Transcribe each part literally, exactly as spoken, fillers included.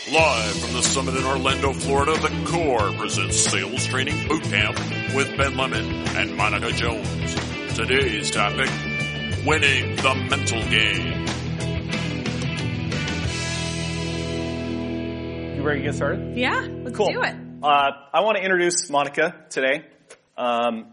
Live from the summit in Orlando, Florida, the Core presents Sales Training Boot Camp with Ben Lemon and Monica Jones. Today's topic, winning the mental game. You ready to get started? Yeah, let's cool. do it. Uh, I want to introduce Monica today. Um,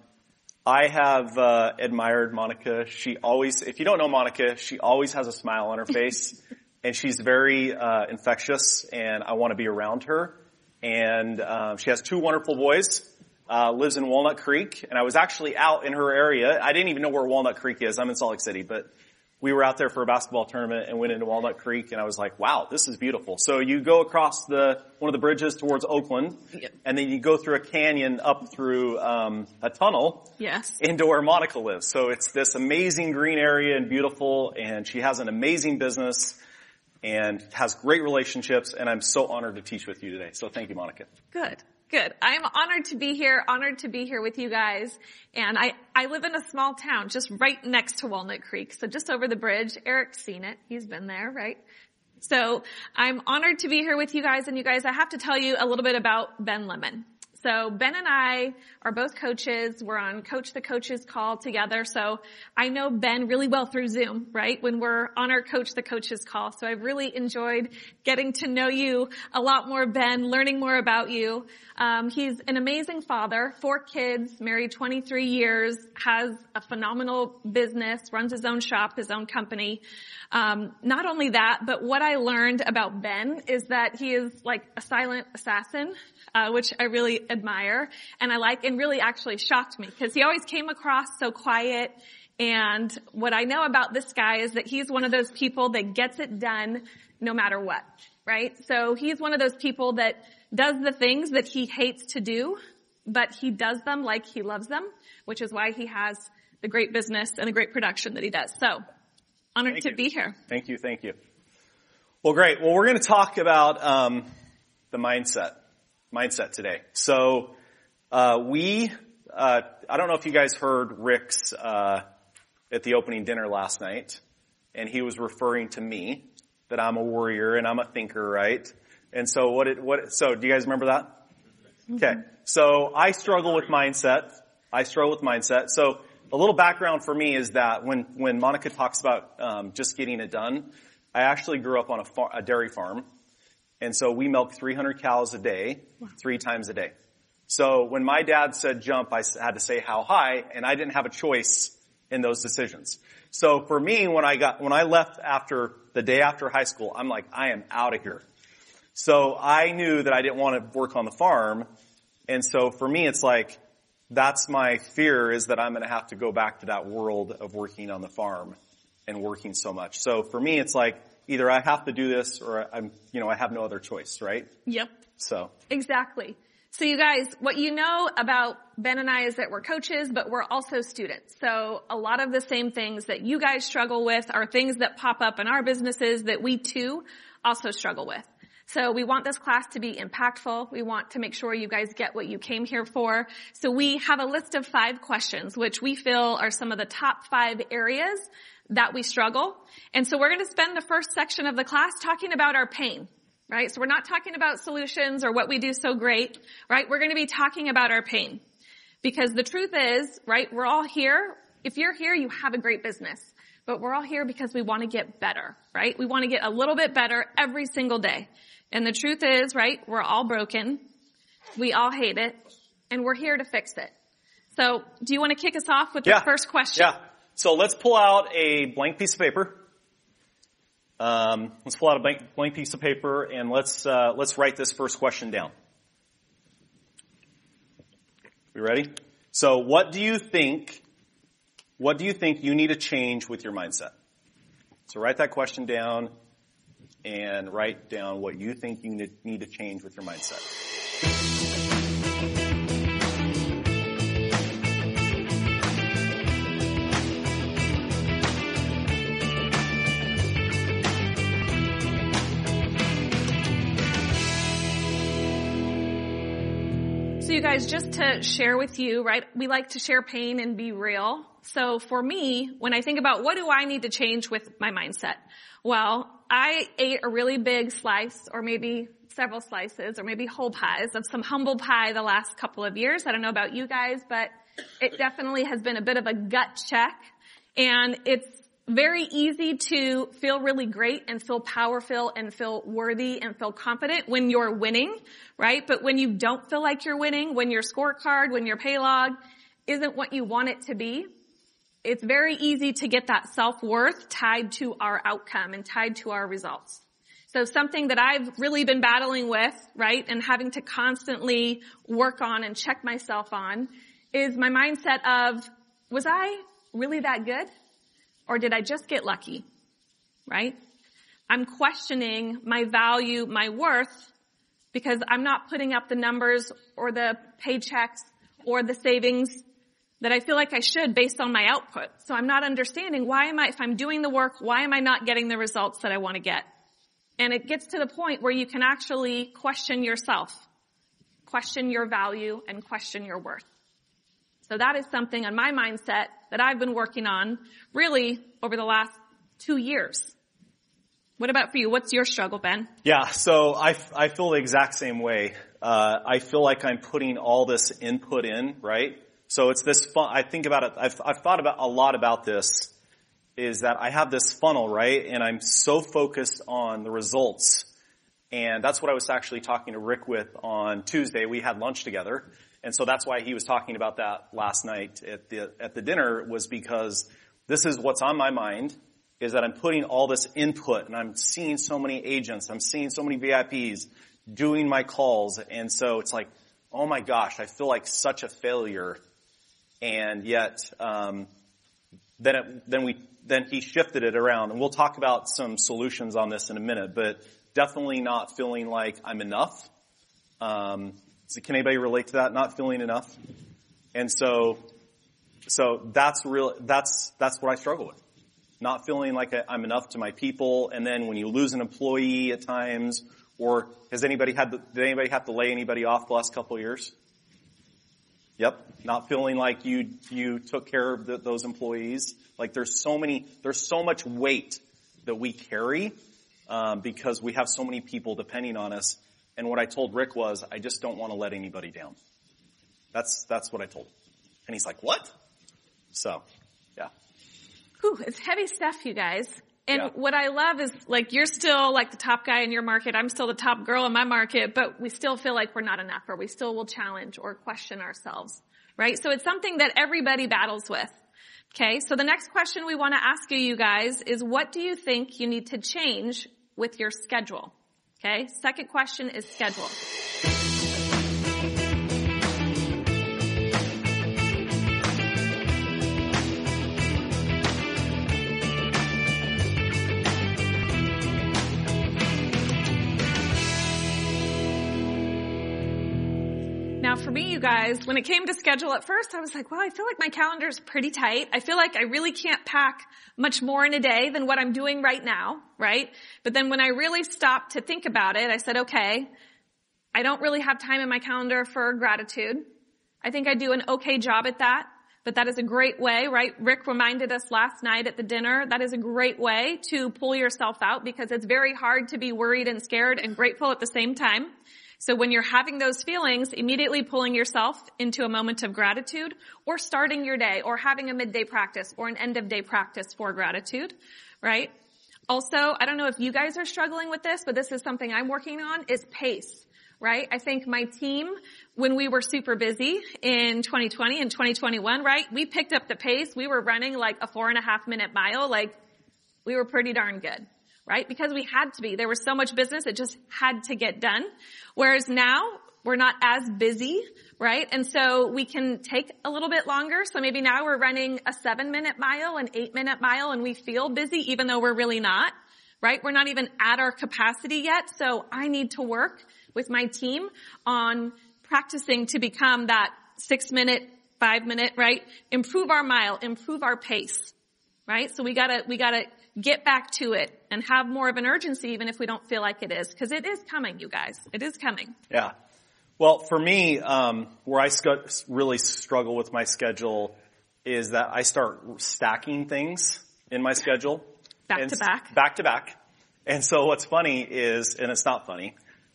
I have uh, admired Monica. She always, if you don't know Monica, she always has a smile on her face. And she's very uh, infectious, and I want to be around her. And uh, she has two wonderful boys, uh, lives in Walnut Creek. And I was actually out in her area. I didn't even know where Walnut Creek is. I'm in Salt Lake City. But we were out there for a basketball tournament and went into Walnut Creek. And I was like, wow, this is beautiful. So you go across the one of the bridges towards Oakland. Yep. And then you go through a canyon up through um, a tunnel. Yes. Into where Monica lives. So it's this amazing green area and beautiful. And she has an amazing business. And has great relationships, and I'm so honored to teach with you today. So thank you, Monica. Good, good. I'm honored to be here, honored to be here with you guys. And I, I live in a small town just right next to Walnut Creek, so just over the bridge. Eric's seen it. He's been there, right? So I'm honored to be here with you guys. And you guys, I have to tell you a little bit about Ben Lemon. So Ben and I are both coaches. We're on Coach the Coaches call together. So I know Ben really well through Zoom, right? When we're on our Coach the Coaches call. So I've really enjoyed getting to know you a lot more, Ben, learning more about you. Um, he's an amazing father, four kids, married twenty-three years, has a phenomenal business, runs his own shop, his own company. Um, not only that, but what I learned about Ben is that he is like a silent assassin, uh, which I really admire and I like, and really actually shocked me because he always came across so quiet. And what I know about this guy is that he's one of those people that gets it done no matter what, right? So he's one of those people that does the things that he hates to do, but he does them like he loves them, which is why he has the great business and the great production that he does. So honored Thank to you. be here. Thank you, thank you. Well, great. Well, we're going to talk about um, the mindset, mindset today. So uh, we, uh, I don't know if you guys heard Rick's uh, at the opening dinner last night, and he was referring to me that I'm a warrior and I'm a thinker, right? And so what? It, what? So do you guys remember that? Okay. So I struggle with mindset. I struggle with mindset. So a little background for me is that when, when Monica talks about um, just getting it done, I actually grew up on a, far, a dairy farm. And so we milk three hundred cows a day, three times a day. So when my dad said jump, I had to say how high, and I didn't have a choice in those decisions. So for me, when I got, when I left after, the day after high school, I'm like, I am out of here. So I knew that I didn't want to work on the farm. And so for me, it's like, that's my fear, is that I'm going to have to go back to that world of working on the farm and working so much. So for me, it's like either I have to do this or I'm, you know, I have no other choice, right? Yep. So. Exactly. So you guys, what you know about Ben and I is that we're coaches, but we're also students. So a lot of the same things that you guys struggle with are things that pop up in our businesses that we too also struggle with. So we want this class to be impactful. We want to make sure you guys get what you came here for. So we have a list of five questions, which we feel are some of the top five areas that we struggle. And so we're going to spend the first section of the class talking about our pain, right? So we're not talking about solutions or what we do so great, right? We're going to be talking about our pain. Because the truth is, right, we're all here. If you're here, you have a great business. But we're all here because we want to get better, right? We want to get a little bit better every single day. And the truth is, right, we're all broken. We all hate it. And we're here to fix it. So do you want to kick us off with Yeah. the first question? Yeah. So let's pull out a blank piece of paper. Um, let's pull out a blank, blank piece of paper and let's, uh, let's write this first question down. We ready? So what do you think, what do you think you need to change with your mindset? So write that question down and write down what you think you need to change with your mindset. So you guys, just to share with you, right, we like to share pain and be real. So for me, when I think about what do I need to change with my mindset? Well, I ate a really big slice, or maybe several slices or maybe whole pies of some humble pie the last couple of years. I don't know about you guys, but it definitely has been a bit of a gut check. And it's very easy to feel really great and feel powerful and feel worthy and feel confident when you're winning, right? But when you don't feel like you're winning, when your scorecard, when your pay log isn't what you want it to be, it's very easy to get that self-worth tied to our outcome and tied to our results. So something that I've really been battling with, right, and having to constantly work on and check myself on is my mindset of, was I really that good? Or did I just get lucky? Right? I'm questioning my value, my worth, because I'm not putting up the numbers or the paychecks or the savings that I feel like I should based on my output. So I'm not understanding why am I, if I'm doing the work, why am I not getting the results that I want to get? And it gets to the point where you can actually question yourself, question your value, and question your worth. So that is something on my mindset that I've been working on really over the last two years. What about for you? What's your struggle, Ben? Yeah, so I, I feel the exact same way. Uh, I feel like I'm putting all this input in, right? So it's this fun, I think about it, I've, I've thought about a lot about this, is that I have this funnel, right? And I'm so focused on the results. And that's what I was actually talking to Rick with on Tuesday. We had lunch together. And so that's why he was talking about that last night at the, at the dinner, was because this is what's on my mind, is that I'm putting all this input and I'm seeing so many agents, I'm seeing so many V I Ps doing my calls. And so it's like, oh my gosh, I feel like such a failure. And yet, um, then it, then we, then he shifted it around, and we'll talk about some solutions on this in a minute, but definitely not feeling like I'm enough. Um, so can anybody relate to that? Not feeling enough? And so, so that's real, that's, that's what I struggle with. Not feeling like I'm enough to my people. And then when you lose an employee at times, or has anybody had, the, did anybody have to lay anybody off the last couple of years? Yep. Not feeling like you, you took care of the, those employees. Like there's so many, there's so much weight that we carry, um, because we have so many people depending on us. And what I told Rick was, I just don't want to let anybody down. That's, that's what I told him. And he's like, what? So, yeah. Whew, it's heavy stuff, you guys. And yeah. What I love is, like, you're still like the top guy in your market. I'm still the top girl in my market, but we still feel like we're not enough, or we still will challenge or question ourselves, right? So it's something that everybody battles with. Okay. So the next question we want to ask you, you guys, is what do you think you need to change with your schedule? Okay. Second question is schedule. Now for me, you guys, when it came to schedule at first, I was like, well, I feel like my calendar is pretty tight. I feel like I really can't pack much more in a day than what I'm doing right now, right? But then when I really stopped to think about it, I said, okay, I don't really have time in my calendar for gratitude. I think I do an okay job at that, but that is a great way, right? Rick reminded us last night at the dinner, that is a great way to pull yourself out, because it's very hard to be worried and scared and grateful at the same time. So when you're having those feelings, immediately pulling yourself into a moment of gratitude, or starting your day, or having a midday practice or an end of day practice for gratitude, right? Also, I don't know if you guys are struggling with this, but this is something I'm working on, is pace, right? I think my team, when we were super busy in twenty twenty and twenty twenty-one, right, we picked up the pace. We were running like a four and a half minute mile. Like, we were pretty darn good. Right? Because we had to be. There was so much business, it just had to get done. Whereas now, we're not as busy, right? And so we can take a little bit longer. So maybe now we're running a seven minute mile, an eight minute mile, and we feel busy even though we're really not, right? We're not even at our capacity yet. So I need to work with my team on practicing to become that six minute, five minute, right? Improve our mile, improve our pace, right? So we gotta, we gotta get back to it and have more of an urgency, even if we don't feel like it is, because it is coming, you guys. It is coming. Yeah. Well, for me, um, where I sc- really struggle with my schedule is that I start stacking things in my schedule. Back and to back. Back to back. And so what's funny is, and it's not funny,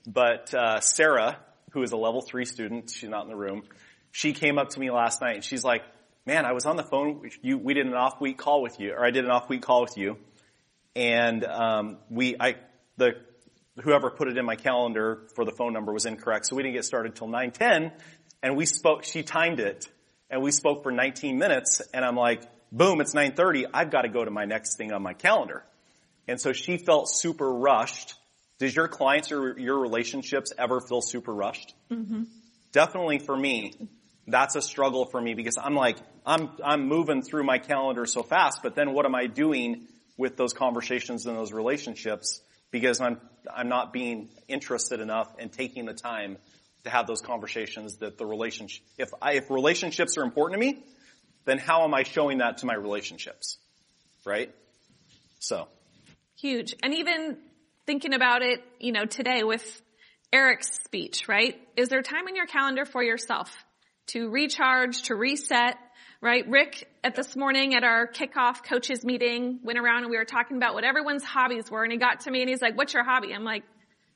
but uh, Sarah, who is a level three student, she's not in the room, she came up to me last night and she's like, man, I was on the phone, you, we did an off week call with you, or I did an off week call with you, and um, we, I, the, whoever put it in my calendar for the phone number was incorrect, so we didn't get started till nine ten, and we spoke, she timed it, and we spoke for nineteen minutes, and I'm like, boom, it's nine thirty, I've got to go to my next thing on my calendar. And so she felt super rushed. Does your clients or your relationships ever feel super rushed? Mm-hmm. Definitely for me, that's a struggle for me because I'm like, I'm, I'm moving through my calendar so fast, but then what am I doing with those conversations and those relationships because I'm, I'm not being interested enough and taking the time to have those conversations that the relationship, if I, if relationships are important to me, then how am I showing that to my relationships? Right? So. Huge. And even thinking about it, you know, today with Eric's speech, right? Is there time in your calendar for yourself to recharge, to reset, right? Rick, at this morning at our kickoff coaches meeting, went around and we were talking about what everyone's hobbies were. And he got to me and he's like, what's your hobby? I'm like,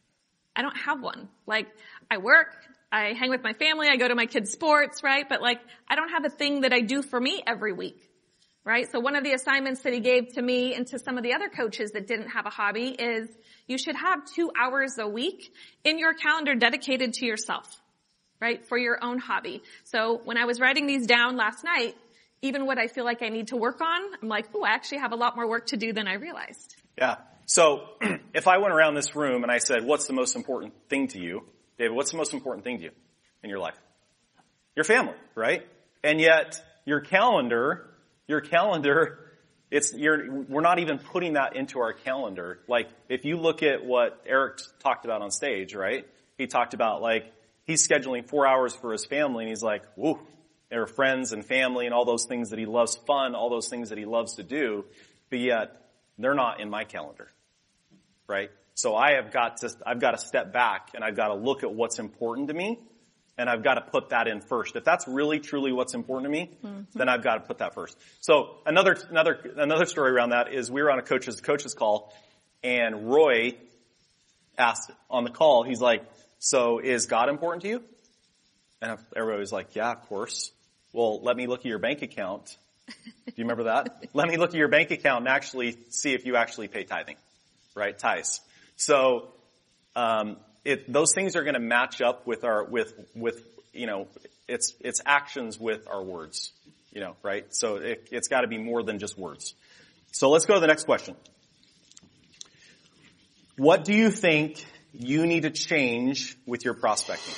I don't have one. Like, I work, I hang with my family, I go to my kids' sports, right? But like, I don't have a thing that I do for me every week. Right? So one of the assignments that he gave to me and to some of the other coaches that didn't have a hobby is you should have two hours a week in your calendar dedicated to yourself, right? For your own hobby. So when I was writing these down last night, even what I feel like I need to work on, I'm like, oh, I actually have a lot more work to do than I realized. Yeah. So if I went around this room and I said, what's the most important thing to you? David, what's the most important thing to you in your life? Your family, right? And yet your calendar Your calendar, it's, you're, we're not even putting that into our calendar. Like, if you look at what Eric talked about on stage, right? He talked about, like, he's scheduling four hours for his family, and he's like, woo, there are friends and family and all those things that he loves, fun, all those things that he loves to do, but yet, they're not in my calendar, right? So I have got to, I've got to step back, and I've got to look at what's important to me, and I've got to put that in first. If that's really, truly what's important to me, mm-hmm. then I've got to put that first. So another, another, another story around that is we were on a coach's, coach's call, and Roy asked on the call, he's like, so is God important to you? And everybody was like, yeah, of course. Well, let me look at your bank account. Do you remember that? Let me look at your bank account and actually see if you actually pay tithing, right? Tithes. So, um, It, those things are going to match up with our, with, with, you know, it's, it's actions with our words, you know, right? So it, it's got to be more than just words. So let's go to the next question. What do you think you need to change with your prospecting?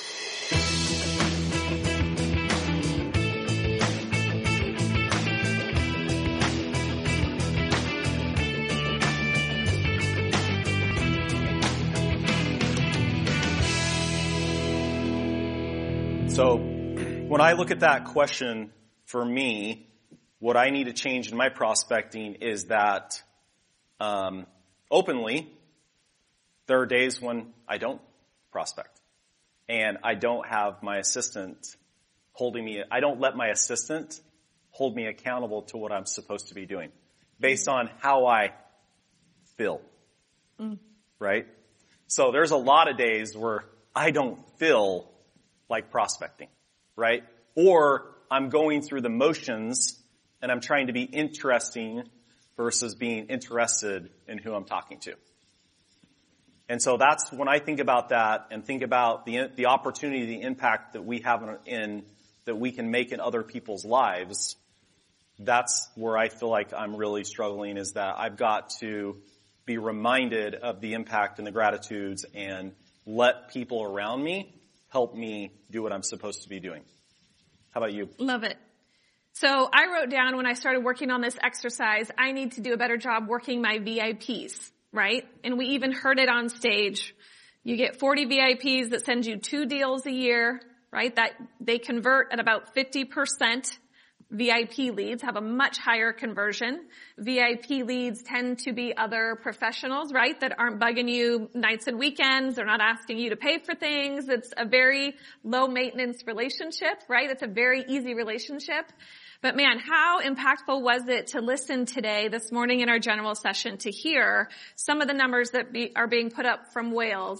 So when I look at that question, for me, what I need to change in my prospecting is that um, openly, there are days when I don't prospect. And I don't have my assistant holding me, I don't let my assistant hold me accountable to what I'm supposed to be doing based on how I feel. Mm. Right? So there's a lot of days where I don't feel like prospecting, right? Or I'm going through the motions and I'm trying to be interesting versus being interested in who I'm talking to. And so that's when I think about that and think about the the opportunity, the impact that we have in, in that we can make in other people's lives. That's where I feel like I'm really struggling, is that I've got to be reminded of the impact and the gratitudes and let people around me help me do what I'm supposed to be doing. How about you? Love it. So I wrote down when I started working on this exercise, I need to do a better job working my V I Ps, right? And we even heard it on stage. You get forty V I Ps that send you two deals a year, right? That they convert at about fifty percent. V I P leads have a much higher conversion. V I P leads tend to be other professionals, right, that aren't bugging you nights and weekends. They're not asking you to pay for things. It's a very low maintenance relationship, right? It's a very easy relationship. But man, how impactful was it to listen today, this morning in our general session, to hear some of the numbers that be, are being put up from Wales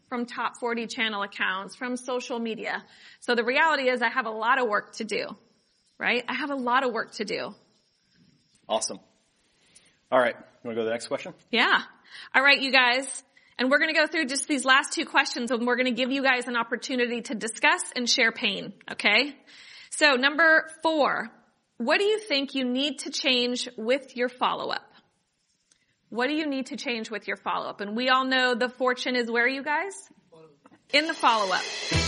from top forty channel accounts, from social media. So the reality is I have a lot of work to do, right? I have a lot of work to do. Awesome. All right. You want to go to the next question? Yeah. All right, you guys. And we're going to go through just these last two questions, and we're going to give you guys an opportunity to discuss and share pain, okay? So number four, what do you think you need to change with your follow-up? What do you need to change with your follow-up? And we all know the fortune is where, you guys? In the follow-up.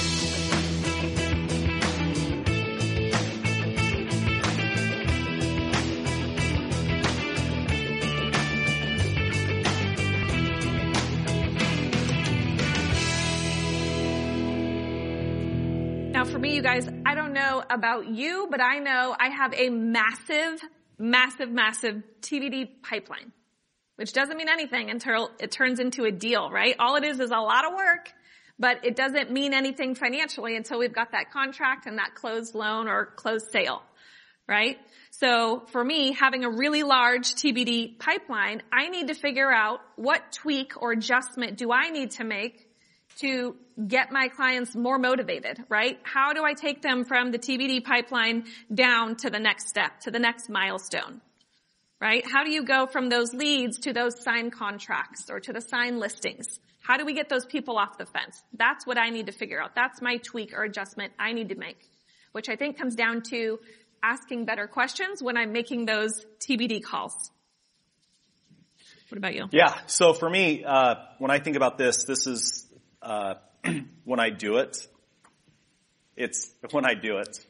Now for me, you guys, I don't know about you, but I know I have a massive, massive, massive T B D pipeline. Which doesn't mean anything until it turns into a deal, right? All it is is a lot of work, but it doesn't mean anything financially until we've got that contract and that closed loan or closed sale, right? So for me, having a really large T B D pipeline, I need to figure out what tweak or adjustment do I need to make to get my clients more motivated, right? How do I take them from the T B D pipeline down to the next step, to the next milestone? Right? How do you go from those leads to those signed contracts or to the signed listings? How do we get those people off the fence? That's what I need to figure out. That's my tweak or adjustment I need to make, which I think comes down to asking better questions when I'm making those T B D calls. What about you? Yeah. So for me, uh, when I think about this, this is, uh, when I do it. It's when I do it.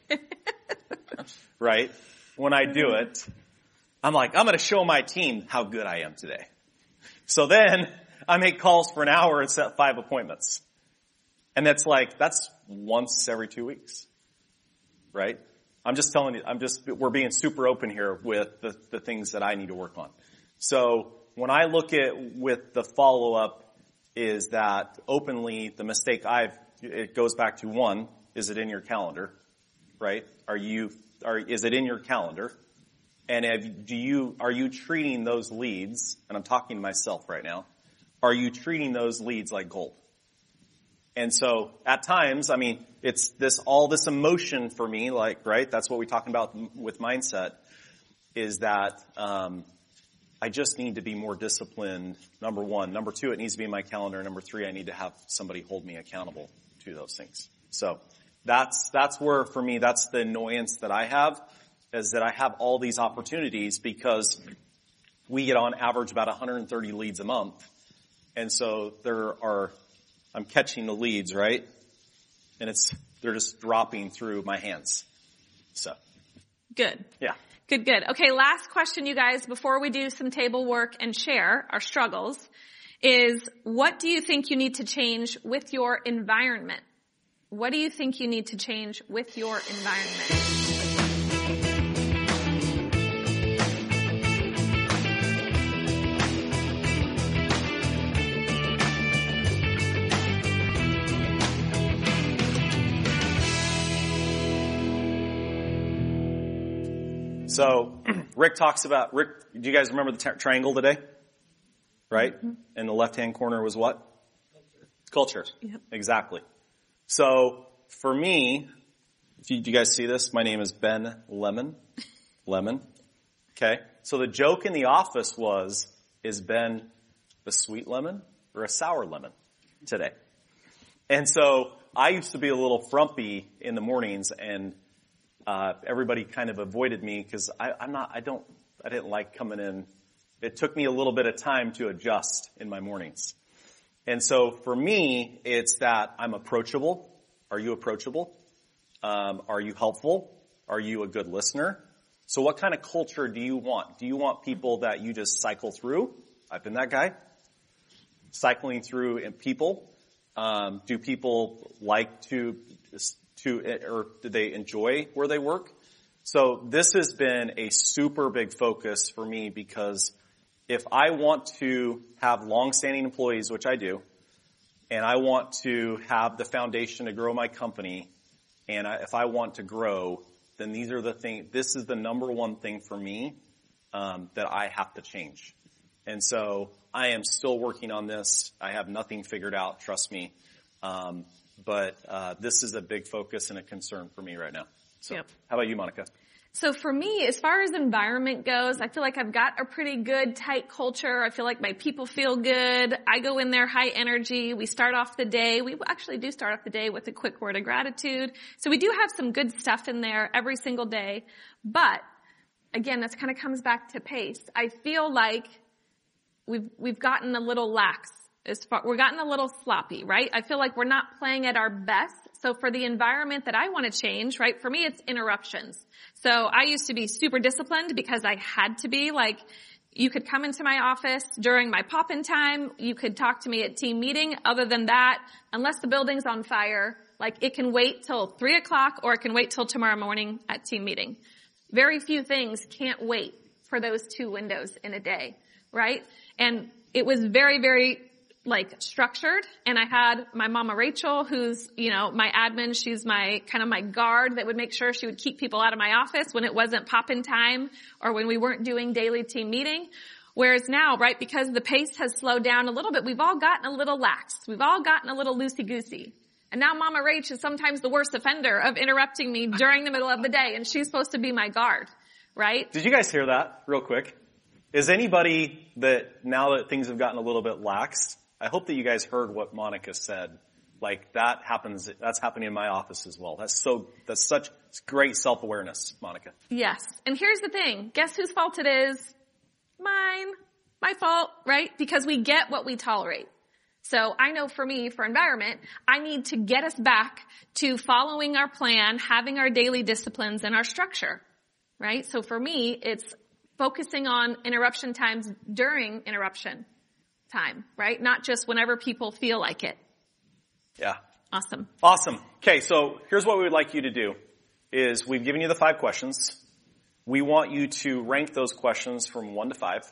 Right? When I do it. I'm like, I'm going to show my team how good I am today. So then I make calls for an hour and set five appointments. And that's like, that's once every two weeks. Right? I'm just telling you, I'm just, we're being super open here with the, the things that I need to work on. So when I look at with the follow-up is that openly the mistake I've, it goes back to one, is it in your calendar? Right? Are you, are, is it in your calendar? And have, do you, are you treating those leads, and I'm talking to myself right now, are you treating those leads like gold? And so at times, I mean, it's this, all this emotion for me, like, right? That's what we're talking about with mindset, is that, um, I just need to be more disciplined, number one. Number two, it needs to be in my calendar. Number three, I need to have somebody hold me accountable to those things. So that's, that's where, for me, that's the annoyance that I have, is that I have all these opportunities because we get on average about one hundred thirty leads a month. And so there are, I'm catching the leads, right? And it's, they're just dropping through my hands. So. Good. Yeah. Good, good. Okay, last question, you guys, before we do some table work and share our struggles, is what do you think you need to change with your environment? What do you think you need to change with your environment? So, Rick talks about, Rick, do you guys remember the t- triangle today? Right? Mm-hmm. And the left-hand corner was what? Culture. Culture. Yep. Exactly. So, for me, do you, do you guys see this? My name is Ben Lemon. Lemon. Okay. So the joke in the office was, is Ben a sweet lemon or a sour lemon today? And so, I used to be a little frumpy in the mornings, and Uh, everybody kind of avoided me because I'm not, I don't, I didn't like coming in. It took me a little bit of time to adjust in my mornings. And so for me, it's that I'm approachable. Are you approachable? Um, are you helpful? Are you a good listener? So what kind of culture do you want? Do you want people that you just cycle through? I've been that guy. Cycling through people. Um, do people like to to, or do they enjoy where they work? So this has been a super big focus for me because if I want to have long-standing employees, which I do, and I want to have the foundation to grow my company, and I, if I want to grow, then these are the things, this is the number one thing for me, um, that I have to change. And so I am still working on this. I have nothing figured out, trust me. Um, but uh, this is a big focus and a concern for me right now. So Yep. How about you, Monica? So for me, as far as environment goes, I feel like I've got a pretty good, tight culture. I feel like my people feel good. I go in there high energy. We start off the day. We actually do start off the day with a quick word of gratitude. So we do have some good stuff in there every single day. But again, this kind of comes back to pace. I feel like we've, we've gotten a little lax. As far, we're gotten a little sloppy, right? I feel like we're not playing at our best. So for the environment that I want to change, right, for me it's interruptions. So I used to be super disciplined because I had to be. Like, you could come into my office during my pop-in time. You could talk to me at team meeting. Other than that, unless the building's on fire, like it can wait till three o'clock or it can wait till tomorrow morning at team meeting. Very few things can't wait for those two windows in a day, right? And it was very, very like structured, and I had my mama Rachel, who's, you know, my admin. She's my kind of my guard that would make sure she would keep people out of my office when it wasn't pop-in time or when we weren't doing daily team meeting. Whereas now, right, because the pace has slowed down a little bit, we've all gotten a little lax. We've all gotten a little loosey-goosey. And now Mama Rach is sometimes the worst offender of interrupting me during the middle of the day, and she's supposed to be my guard, right? Did you guys hear that real quick? Is anybody that now that things have gotten a little bit lax, I hope that you guys heard what Monica said. Like that happens, that's happening in my office as well. That's so, that's such great self-awareness, Monica. Yes. And here's the thing. Guess whose fault it is? Mine. My fault, right? Because we get what we tolerate. So I know for me, for environment, I need to get us back to following our plan, having our daily disciplines and our structure, right? So for me, it's focusing on interruption times during interruption time, right? Not just whenever people feel like it. Yeah. Awesome. Awesome. Okay, so here's what we would like you to do is we've given you the five questions. We want you to rank those questions from one to five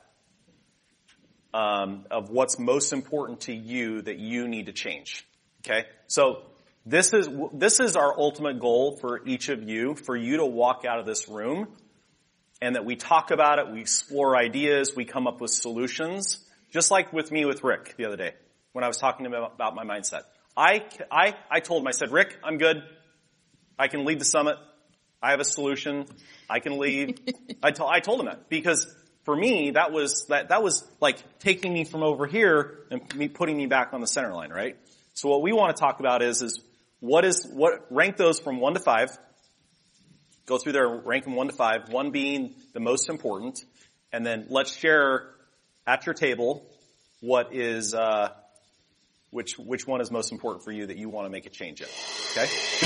um, of what's most important to you that you need to change. Okay? So this is this is our ultimate goal for each of you, for you to walk out of this room and that we talk about it, we explore ideas, we come up with solutions. Just like with me with Rick the other day when I was talking to him about my mindset. I, I, I told him, I said, Rick, I'm good. I can lead the summit. I have a solution. I can leave. I, to, I told him that because for me, that was, that, that was like taking me from over here and me putting me back on the center line, right? So what we want to talk about is, is what is, what, rank those from one to five. Go through there, rank them one to five, one being the most important. And then let's share at your table what is, uh, which, which one is most important for you that you want to make a change in. Okay?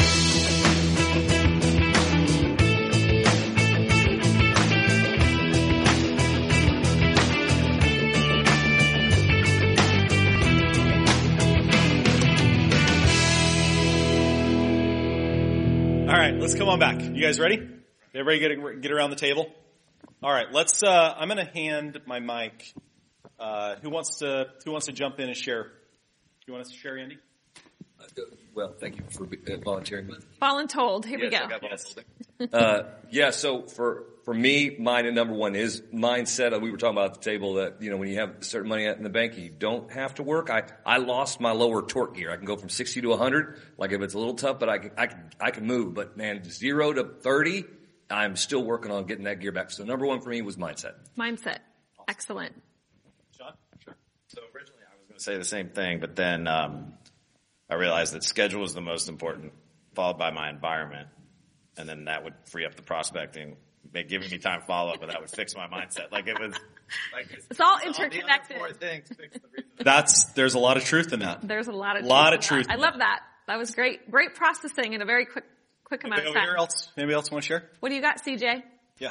All right, let's come on back. You guys ready? Everybody get, get around the table? All right, let's, uh, I'm going to hand my mic. Uh, who wants to, who wants to jump in and share? You want us to share, Andy? Uh, well, thank you for uh, volunteering me. Voluntold. Here yes, we go. Yes. uh, yeah, so for, for me, mine and number one is mindset. We were talking about at the table that, you know, when you have certain money in the bank, you don't have to work. I, I lost my lower torque gear. I can go from sixty to a hundred. Like if it's a little tough, but I can, I can, I can move. But man, zero to thirty, I'm still working on getting that gear back. So number one for me was mindset. Mindset. Excellent. Sean? Sure. So originally I was going to say the same thing, but then um, I realized that schedule was the most important, followed by my environment, and then that would free up the prospecting, make, giving me time to follow up, but that would fix my mindset. Like it was, like it's, It's all all interconnected. the other four things fix the reason. That's, there's a lot of truth in that. There's a lot of lot truth of truth. in that. I love that. That was great. Great processing in a very quick, quick amount of Anybody time. else? Anybody else want to share? What do you got, C J? Yeah.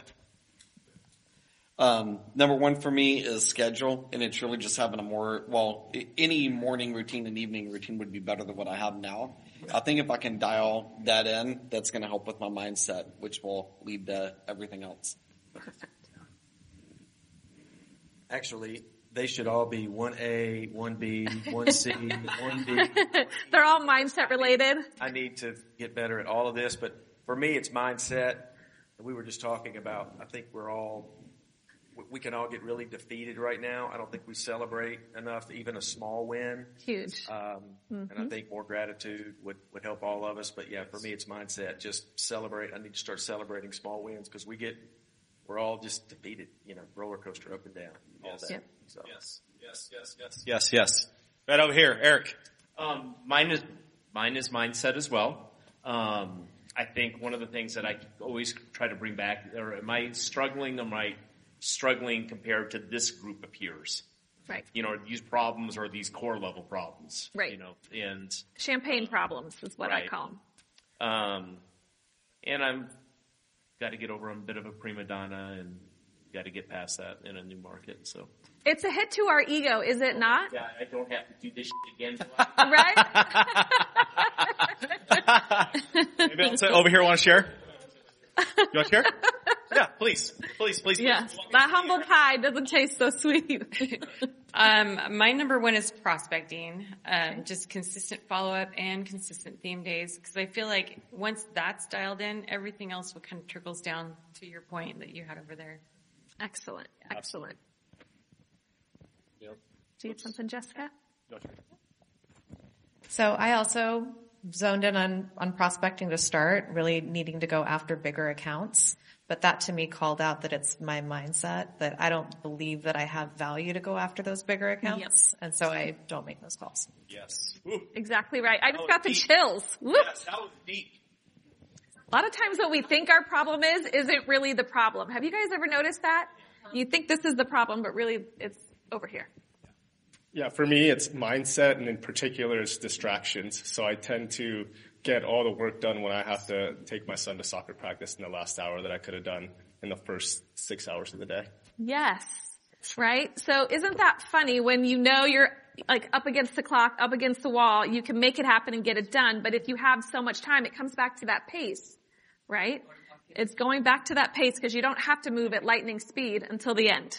Um, number one for me is schedule, and it's really just having a more, well, i- any morning routine and evening routine would be better than what I have now. I think if I can dial that in, that's going to help with my mindset, which will lead to everything else. Actually, they should all be one A, one B, one C, one D. They're all mindset related. I need to get better at all of this, but for me, it's mindset. We were just talking about, I think we're all we can all get really defeated right now. I don't think we celebrate enough, even a small win. Huge. Um, Mm-hmm. and I think more gratitude would, would help all of us. But yeah, for me, it's mindset. Just celebrate. I need to start celebrating small wins because we get, we're all just defeated, you know, roller coaster up and down all Yes. day. Yep. So. Yes, yes, yes, yes. Yes, yes. Right over here, Eric. Um, mine is mine is mindset as well. Um, I think one of the things that I always try to bring back, or am I struggling? Am I struggling compared to this group of peers? Right. You know, these problems are these core level problems. Right. You know, and Champagne problems is what I Right. call them. um, and I'm got to get over. I'm a bit of a prima donna, and got to get past that in a new market. So. It's a hit to our ego, is it not? Yeah, I don't have to do this shit again. Do I? Right? Maybe else over here want to share? You want to share? Yeah, please. Please, please, please. Yes. That humble pie doesn't taste so sweet. Um, my number one is prospecting, um, just consistent follow-up and consistent theme days. Cause I feel like once that's dialed in, everything else will kind of trickles down to your point that you had over there. Excellent. Excellent. Do you have something, Jessica? So I also zoned in on, on prospecting to start, really needing to go after bigger accounts. But that to me called out that it's my mindset that I don't believe that I have value to go after those bigger accounts. Yep. And so I don't make those calls. Yes. Ooh. Exactly right. I just was got the deep. chills. Whoop. Yes, that was deep. A lot of times what we think our problem is, isn't really the problem. Have you guys ever noticed that? You think this is the problem, but really it's over here. Yeah, for me, it's mindset, and in particular, it's distractions. So I tend to get all the work done when I have to take my son to soccer practice in the last hour that I could have done in the first six hours of the day. Yes. Right? So isn't that funny when you know you're like up against the clock, up against the wall, you can make it happen and get it done. But if you have so much time, it comes back to that pace, right? It's going back to that pace because you don't have to move at lightning speed until the end.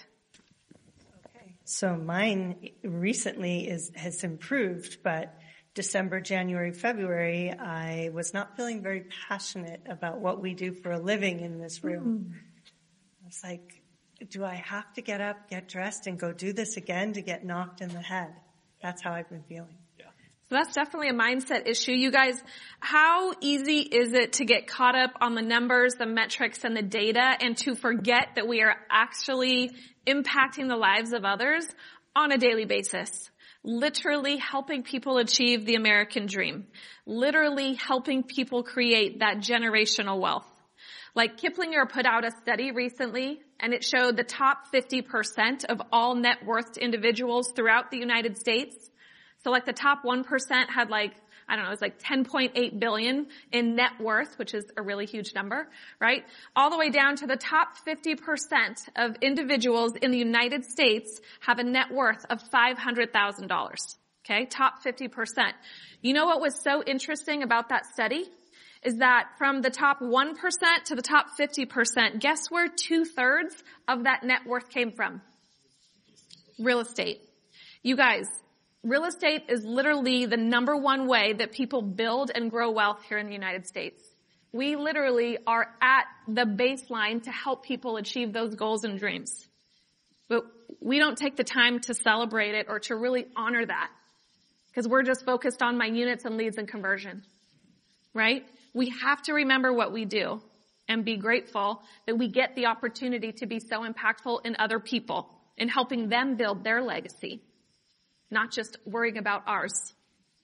So mine recently is has improved, but December, January, February, I was not feeling very passionate about what we do for a living in this room. Mm. I was like, do I have to get up, get dressed, and go do this again to get knocked in the head? That's how I've been feeling. Yeah. So that's definitely a mindset issue. You guys, how easy is it to get caught up on the numbers, the metrics, and the data, and to forget that we are actually impacting the lives of others on a daily basis? Literally helping people achieve the American dream. Literally helping people create that generational wealth. Like Kiplinger put out a study recently, and it showed the top fifty percent of all net worth individuals throughout the United States. So like the top one percent had like, I don't know, it was like ten point eight billion in net worth, which is a really huge number, right? All the way down to the top fifty percent of individuals in the United States have a net worth of five hundred thousand dollars. Okay? Top fifty percent. You know what was so interesting about that study? Is that from the top one percent to the top fifty percent, guess where two-thirds of that net worth came from? Real estate. You guys, real estate is literally the number one way that people build and grow wealth here in the United States. We literally are at the baseline to help people achieve those goals and dreams. But we don't take the time to celebrate it or to really honor that because we're just focused on my units and leads and conversion, right? We have to remember what we do and be grateful that we get the opportunity to be so impactful in other people and helping them build their legacy, not just worrying about ours.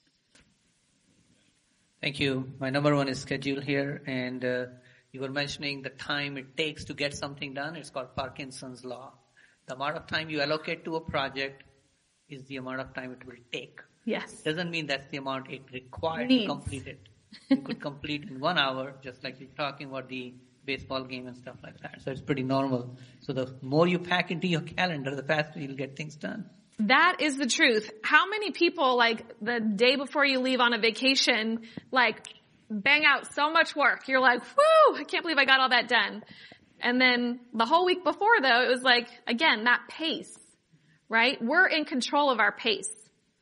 Thank you. My number one is schedule here, and uh, you were mentioning the time it takes to get something done. It's called Parkinson's law. The amount of time you allocate to a project is the amount of time it will take. Yes. It doesn't mean that's the amount it required Needs. to complete it. You could complete in one hour, just like you're talking about the baseball game and stuff like that. So it's pretty normal. So the more you pack into your calendar, the faster you'll get things done. That is the truth. How many people, like, the day before you leave on a vacation, like, bang out so much work? You're like, whoo, I can't believe I got all that done. And then the whole week before, though, it was like, again, that pace, right? We're in control of our pace.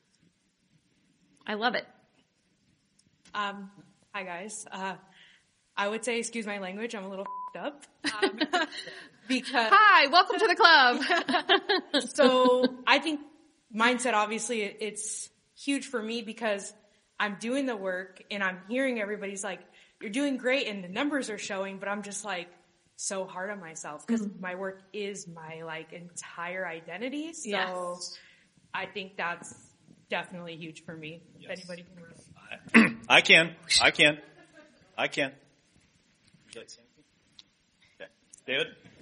I love it. Um, hi guys. Uh, I would say, excuse my language, I'm a little up. Um, because Hi, welcome to the club. So I think mindset, obviously, it's huge for me because I'm doing the work and I'm hearing everybody's like, you're doing great and the numbers are showing, but I'm just like so hard on myself because mm-hmm. my work is my like entire identity. So yes. I think that's definitely huge for me. Yes. If anybody can relate. I can. I can. I can. Okay. David?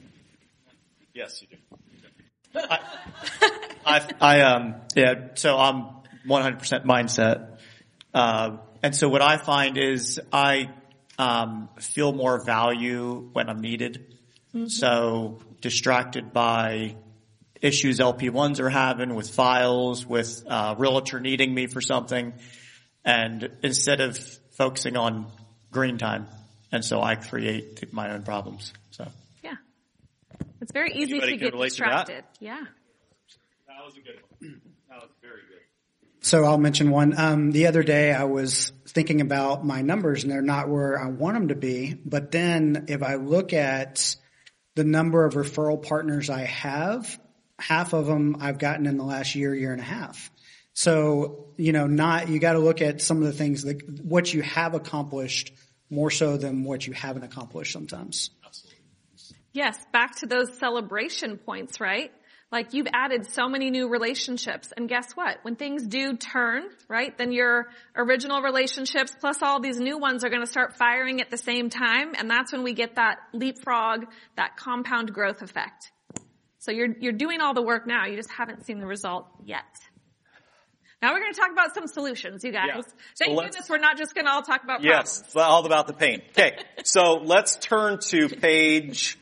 Yes, you do. I, I, I, um, yeah, so I'm one hundred percent mindset. Uh, and so what I find is I, um, feel more value when I'm needed. Mm-hmm. So distracted by issues L P ones are having with files, with, uh, realtor needing me for something. And instead of focusing on green time. And so I create my own problems. So. Yeah. It's very easy Anybody to get distracted. To yeah. That was a good one. That was very good. So I'll mention one. Um, the other day I was thinking about my numbers and they're not where I want them to be. But then if I look at the number of referral partners I have, half of them I've gotten in the last year, year and a half. So, you know, not, you got to look at some of the things that, what you have accomplished more so than what you haven't accomplished sometimes. Absolutely. Yes, back to those celebration points, right? Like you've added so many new relationships and guess what? When things do turn, right, then your original relationships plus all these new ones are going to start firing at the same time and that's when we get that leapfrog, that compound growth effect. So you're, you're doing all the work now, you just haven't seen the result yet. Now we're going to talk about some solutions, you guys. Yeah. Thank so goodness we're not just going to all talk about problems. Yes, all about the pain. Okay, so let's turn to page,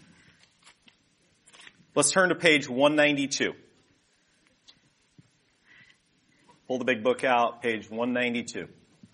let's turn to page one ninety-two. Pull the big book out, page one ninety-two.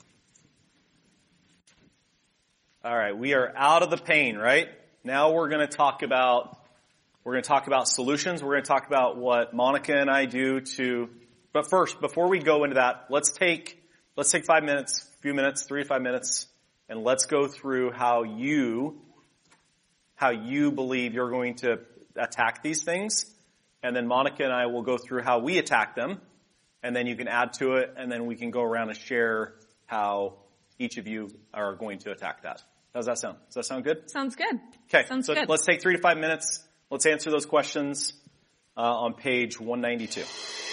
All right, we are out of the pain, right? Now we're going to talk about, we're going to talk about solutions. We're going to talk about what Monica and I do to But first, before we go into that, let's take, let's take five minutes, a few minutes, three to five minutes, and let's go through how you, how you believe you're going to attack these things. And then Monica and I will go through how we attack them. And then you can add to it, and then we can go around and share how each of you are going to attack that. How does that sound? Does that sound good? Sounds good. Okay, Sounds so good. let's take three to five minutes. Let's answer those questions uh, on page one ninety-two.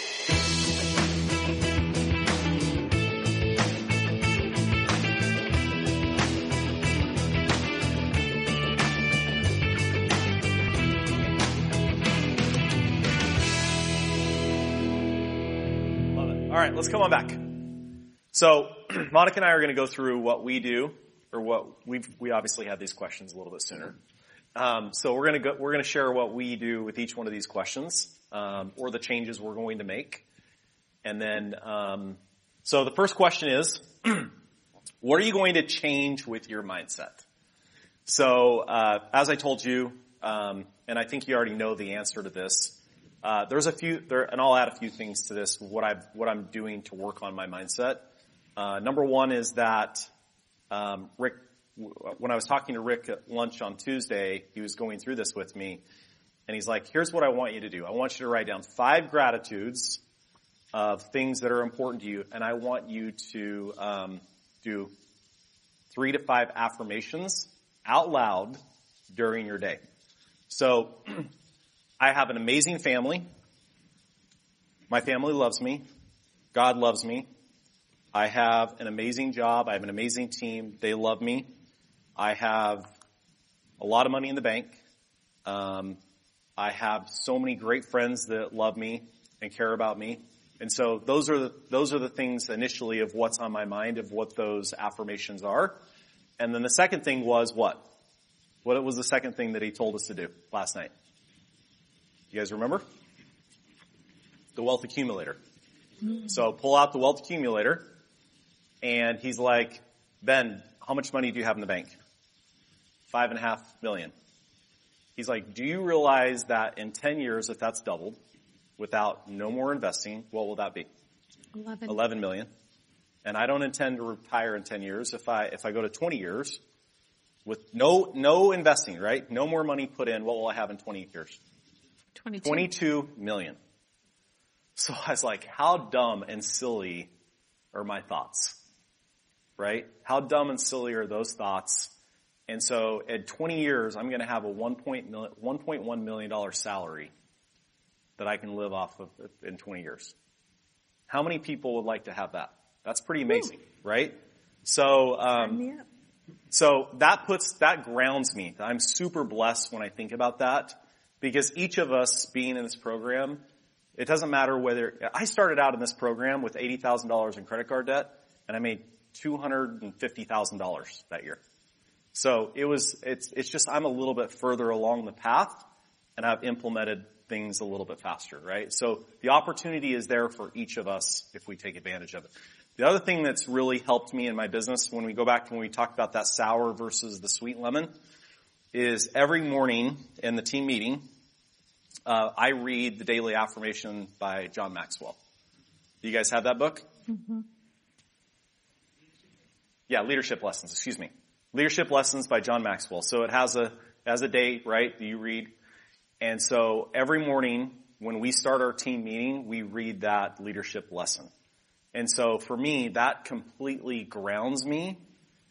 All right, let's come on back. So, Monica and I are going to go through what we do, or what we we obviously had these questions a little bit sooner. Um, so we're going to go, we're going to share what we do with each one of these questions, um, or the changes we're going to make. And then, um, so the first question is, what are you going to change with your mindset? So, uh, as I told you, um, and I think you already know the answer to this. Uh, there's a few, there, and I'll add a few things to this, what I've, what I'm doing to work on my mindset. Uh, number one is that, um, Rick, when I was talking to Rick at lunch on Tuesday, he was going through this with me, and he's like, here's what I want you to do. I want you to write down five gratitudes of things that are important to you, and I want you to, um, do three to five affirmations out loud during your day. So, I have an amazing family. My family loves me. God loves me. I have an amazing job. I have an amazing team. They love me. I have a lot of money in the bank. Um, I have so many great friends that love me and care about me. And so those are the, those are the things initially of what's on my mind, of what those affirmations are. And then the second thing was what? What was the second thing that he told us to do last night? You guys remember? The wealth accumulator. Mm-hmm. So pull out the wealth accumulator, and he's like, Ben, how much money do you have in the bank? Five and a half million. He's like, do you realize that in ten years, if that's doubled, without no more investing, what will that be? Eleven. Eleven million. And I don't intend to retire in ten years. If I if I go to twenty years, with no, no investing, right? No more money put in. What will I have in twenty years? twenty-two. twenty-two million. So I was like, how dumb and silly are my thoughts? Right? How dumb and silly are those thoughts? And so at twenty years, I'm going to have a one point one million dollars salary that I can live off of in twenty years. How many people would like to have that? That's pretty amazing, Ooh. Right? So, um, so that puts, that grounds me. I'm super blessed when I think about that, because each of us being in this program, it doesn't matter whether, I started out in this program with eighty thousand dollars in credit card debt, and I made two hundred fifty thousand dollars that year. So it was, it's, it's just, I'm a little bit further along the path, and I've implemented things a little bit faster, right? So the opportunity is there for each of us if we take advantage of it. The other thing that's really helped me in my business, when we go back to when we talked about that sour versus the sweet lemon, is every morning in the team meeting, uh, I read the Daily Affirmation by John Maxwell. Do you guys have that book? Mm-hmm. Yeah, Leadership Lessons, excuse me. Leadership Lessons by John Maxwell. So it has a, has a day, right, that you read. And so every morning when we start our team meeting, we read that leadership lesson. And so for me, that completely grounds me.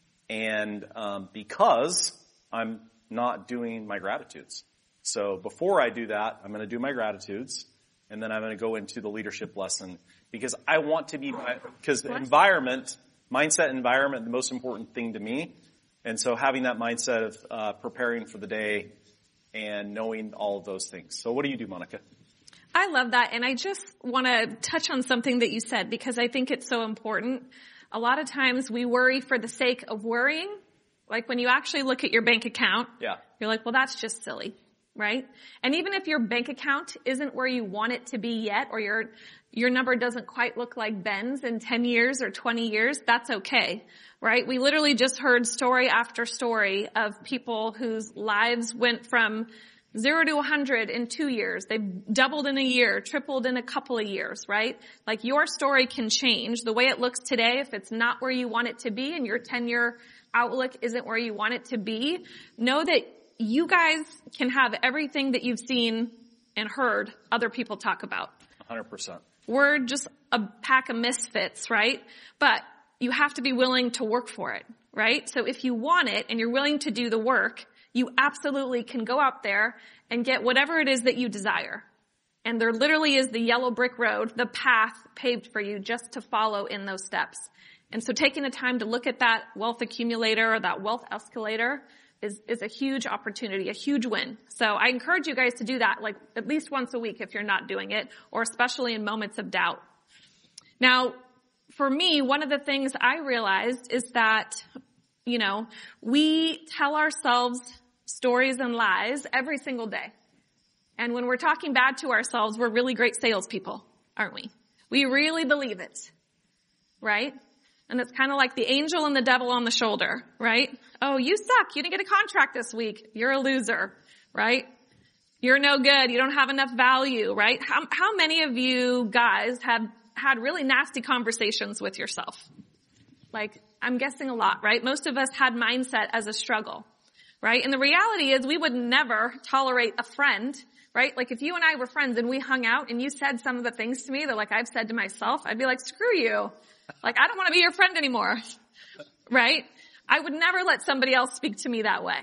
And, um, because I'm not doing my gratitudes. So before I do that, I'm going to do my gratitudes, and then I'm going to go into the leadership lesson, because I want to be, because the environment, mindset environment, the most important thing to me. And so having that mindset of uh, preparing for the day and knowing all of those things. So what do you do, Monica? I love that. And I just want to touch on something that you said, because I think it's so important. A lot of times we worry for the sake of worrying. Like when you actually look at your bank account, yeah. You're like, well, that's just silly, right? And even if your bank account isn't where you want it to be yet, or your your number doesn't quite look like Ben's in ten years or twenty years, that's okay, right? We literally just heard story after story of people whose lives went from zero to one hundred in two years. They've doubled in a year, tripled in a couple of years, right? Like your story can change. The way it looks today, if it's not where you want it to be and your ten-year outlook isn't where you want it to be, know that you guys can have everything that you've seen and heard other people talk about. one hundred percent. We're just a pack of misfits, right? But you have to be willing to work for it, right? So if you want it and you're willing to do the work, you absolutely can go out there and get whatever it is that you desire. And there literally is the yellow brick road, the path paved for you just to follow in those steps. And so taking the time to look at that wealth accumulator or that wealth escalator is, is a huge opportunity, a huge win. So I encourage you guys to do that like at least once a week if you're not doing it, or especially in moments of doubt. Now, for me, one of the things I realized is that, you know, we tell ourselves stories and lies every single day. And when we're talking bad to ourselves, we're really great salespeople, aren't we? We really believe it, right? And it's kind of like the angel and the devil on the shoulder, right? Oh, you suck. You didn't get a contract this week. You're a loser, right? You're no good. You don't have enough value, right? How, how many of you guys have had really nasty conversations with yourself? Like, I'm guessing a lot, right? Most of us had mindset as a struggle, right? And the reality is we would never tolerate a friend, right? Like if you and I were friends and we hung out and you said some of the things to me that like I've said to myself, I'd be like, screw you. Like, I don't want to be your friend anymore, right? I would never let somebody else speak to me that way.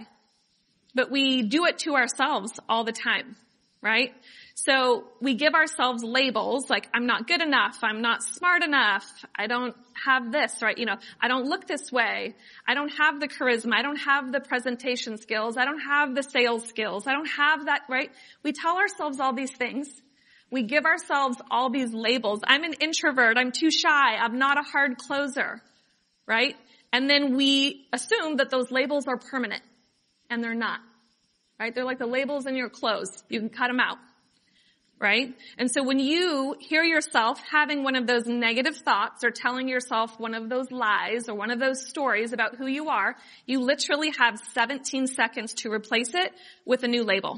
But we do it to ourselves all the time, right? So we give ourselves labels like, I'm not good enough, I'm not smart enough, I don't have this, right? You know, I don't look this way, I don't have the charisma, I don't have the presentation skills, I don't have the sales skills, I don't have that, right? We tell ourselves all these things. We give ourselves all these labels. I'm an introvert. I'm too shy. I'm not a hard closer, right? And then we assume that those labels are permanent, and they're not, right? They're like the labels in your clothes. You can cut them out, right? And so when you hear yourself having one of those negative thoughts or telling yourself one of those lies or one of those stories about who you are, you literally have seventeen seconds to replace it with a new label.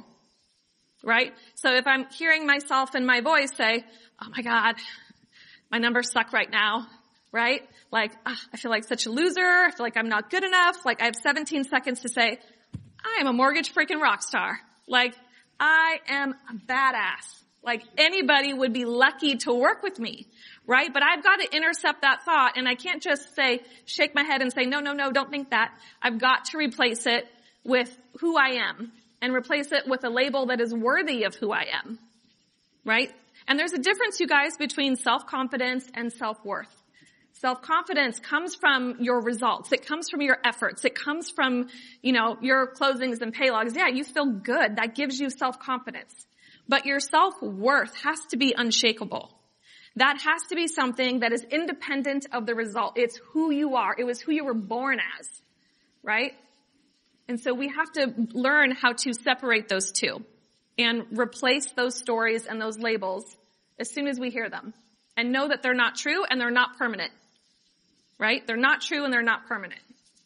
Right? So if I'm hearing myself and my voice say, oh my God, my numbers suck right now, right? Like, ah, I feel like such a loser. I feel like I'm not good enough. Like, I have seventeen seconds to say, I am a mortgage freaking rock star. Like, I am a badass. Like, anybody would be lucky to work with me, right? But I've got to intercept that thought, and I can't just say, shake my head and say, no, no, no, don't think that. I've got to replace it with who I am and replace it with a label that is worthy of who I am, right? And there's a difference, you guys, between self-confidence and self-worth. Self-confidence comes from your results. It comes from your efforts. It comes from, you know, your closings and pay logs. Yeah, you feel good. That gives you self-confidence. But your self-worth has to be unshakable. That has to be something that is independent of the result. It's who you are. It was who you were born as, right? And so we have to learn how to separate those two and replace those stories and those labels as soon as we hear them and know that they're not true and they're not permanent, right? They're not true and they're not permanent.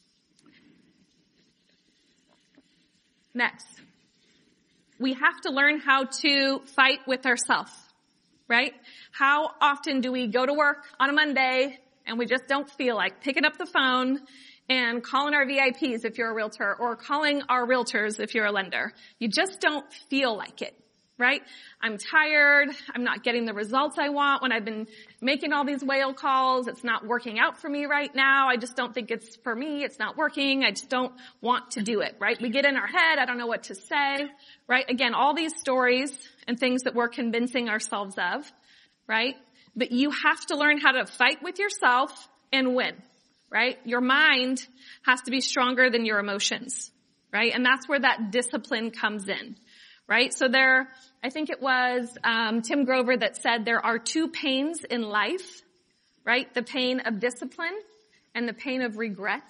Next. We have to learn how to fight with ourselves, right? How often do we go to work on a Monday and we just don't feel like picking up the phone and calling our V I Ps if you're a realtor or calling our realtors if you're a lender? You just don't feel like it, right? I'm tired. I'm not getting the results I want when I've been making all these whale calls. It's not working out for me right now. I just don't think it's for me. It's not working. I just don't want to do it, right? We get in our head. I don't know what to say, right? Again, all these stories and things that we're convincing ourselves of, right? But you have to learn how to fight with yourself and win, right? Your mind has to be stronger than your emotions, right? And that's where that discipline comes in. Right? So there, I think it was um, Tim Grover that said there are two pains in life, right? The pain of discipline and the pain of regret.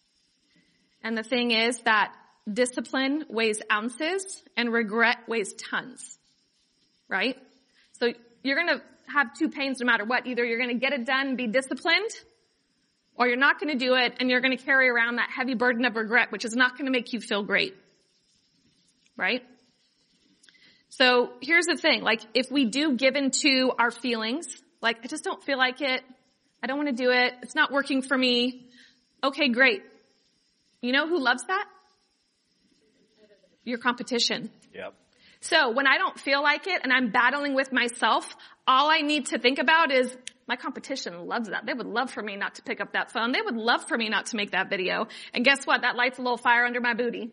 And the thing is that discipline weighs ounces and regret weighs tons, right? So you're going to have two pains no matter what. Either you're going to get it done and be disciplined, or you're not going to do it and you're going to carry around that heavy burden of regret, which is not going to make you feel great, right? So here's the thing, like if we do give into our feelings, like I just don't feel like it, I don't want to do it, it's not working for me, okay, great. You know who loves that? Your competition. Yep. So when I don't feel like it and I'm battling with myself, all I need to think about is my competition loves that. They would love for me not to pick up that phone. They would love for me not to make that video. And guess what? That lights a little fire under my booty.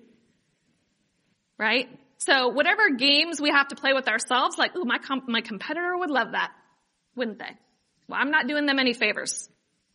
Right? So whatever games we have to play with ourselves, like, ooh, my comp- my competitor would love that, wouldn't they? Well, I'm not doing them any favors.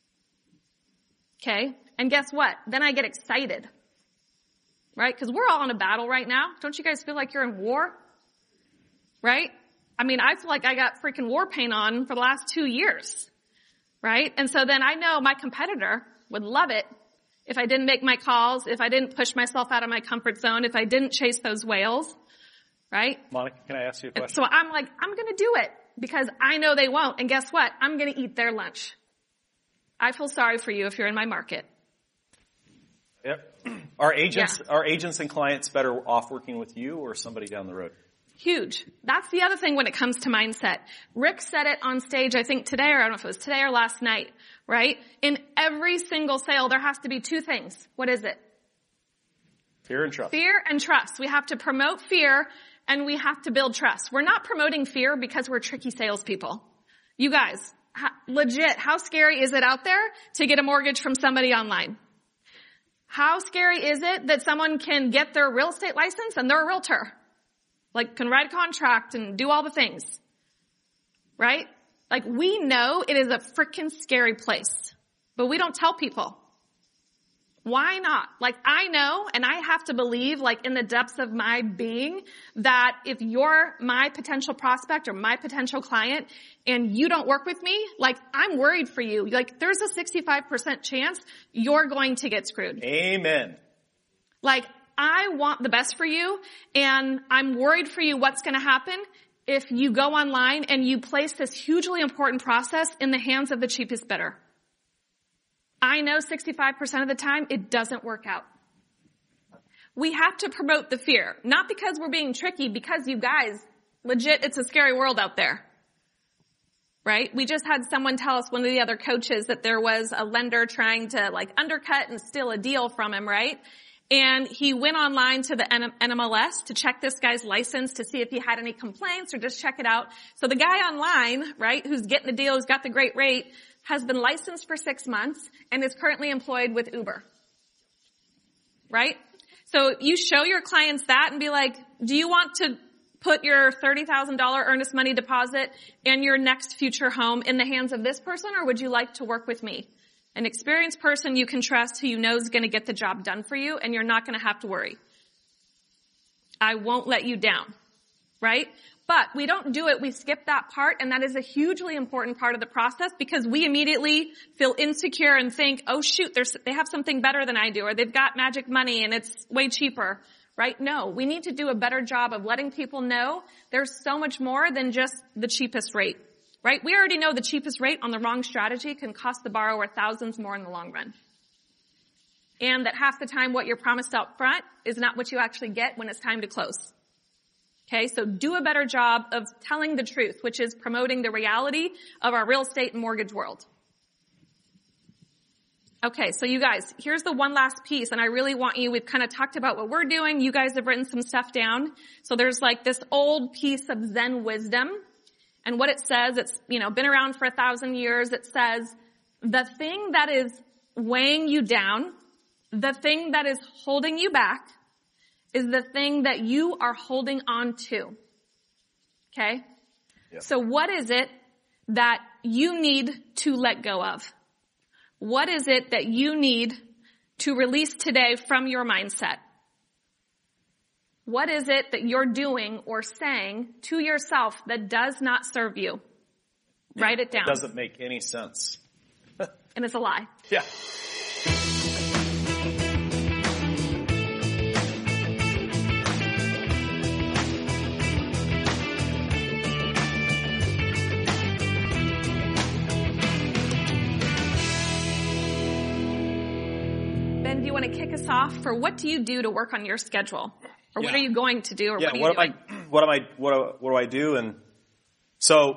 Okay? And guess what? Then I get excited. Right? Because we're all in a battle right now. Don't you guys feel like you're in war? Right? I mean, I feel like I got freaking war paint on for the last two years. Right? And so then I know my competitor would love it if I didn't make my calls, if I didn't push myself out of my comfort zone, if I didn't chase those whales, right? Monica, can I ask you a question? So I'm like, I'm going to do it because I know they won't. And guess what? I'm going to eat their lunch. I feel sorry for you if you're in my market. Yep. Are agents, Yeah. are agents and clients better off working with you or somebody down the road? Huge. That's the other thing when it comes to mindset. Rick said it on stage, I think today, or I don't know if it was today or last night, right? In every single sale, there has to be two things. What is it? Fear and trust. Fear and trust. We have to promote fear and we have to build trust. We're not promoting fear because we're tricky salespeople. You guys, how, legit, how scary is it out there to get a mortgage from somebody online? How scary is it that someone can get their real estate license and they're a realtor? Like, can write a contract and do all the things. Right? Like, we know it is a freaking scary place. But we don't tell people. Why not? Like, I know, and I have to believe, like, in the depths of my being, that if you're my potential prospect or my potential client, and you don't work with me, like, I'm worried for you. Like, there's a sixty-five percent chance you're going to get screwed. Amen. Like, I want the best for you, and I'm worried for you what's going to happen if you go online and you place this hugely important process in the hands of the cheapest bidder. I know sixty-five percent of the time it doesn't work out. We have to promote the fear, not because we're being tricky, because you guys, legit, it's a scary world out there. right? We just had someone tell us, one of the other coaches, that there was a lender trying to like undercut and steal a deal from him, right? And he went online to the N M L S to check this guy's license to see if he had any complaints or just check it out. So the guy online, right, who's getting the deal, who's got the great rate, has been licensed for six months and is currently employed with Uber. Right? So you show your clients that and be like, do you want to put your thirty thousand dollars earnest money deposit and your next future home in the hands of this person, or would you like to work with me? An experienced person you can trust who you know is going to get the job done for you, and you're not going to have to worry. I won't let you down, right? But we don't do it. We skip that part, and that is a hugely important part of the process because we immediately feel insecure and think, oh shoot, there's, they have something better than I do, or they've got magic money and it's way cheaper, right? No, we need to do a better job of letting people know there's so much more than just the cheapest rate. Right? We already know the cheapest rate on the wrong strategy can cost the borrower thousands more in the long run. And that half the time what you're promised up front is not what you actually get when it's time to close. Okay? So do a better job of telling the truth, which is promoting the reality of our real estate and mortgage world. Okay, so you guys, here's the one last piece, and I really want you, we've kind of talked about what we're doing. You guys have written some stuff down. So there's like this old piece of Zen wisdom. And what it says, it's, you know, been around for a thousand years. It says, the thing that is weighing you down, the thing that is holding you back, is the thing that you are holding on to. Okay? Yep. So what is it that you need to let go of? What is it that you need to release today from your mindset? What is it that you're doing or saying to yourself that does not serve you? Write it down. It doesn't make any sense. And it's a lie. Yeah. Ben, do you want to kick us off for what do you do to work on your schedule? Or what yeah. are you going to do? Or yeah, what are you what doing? Am I, what am I, what, do, what do I do? And so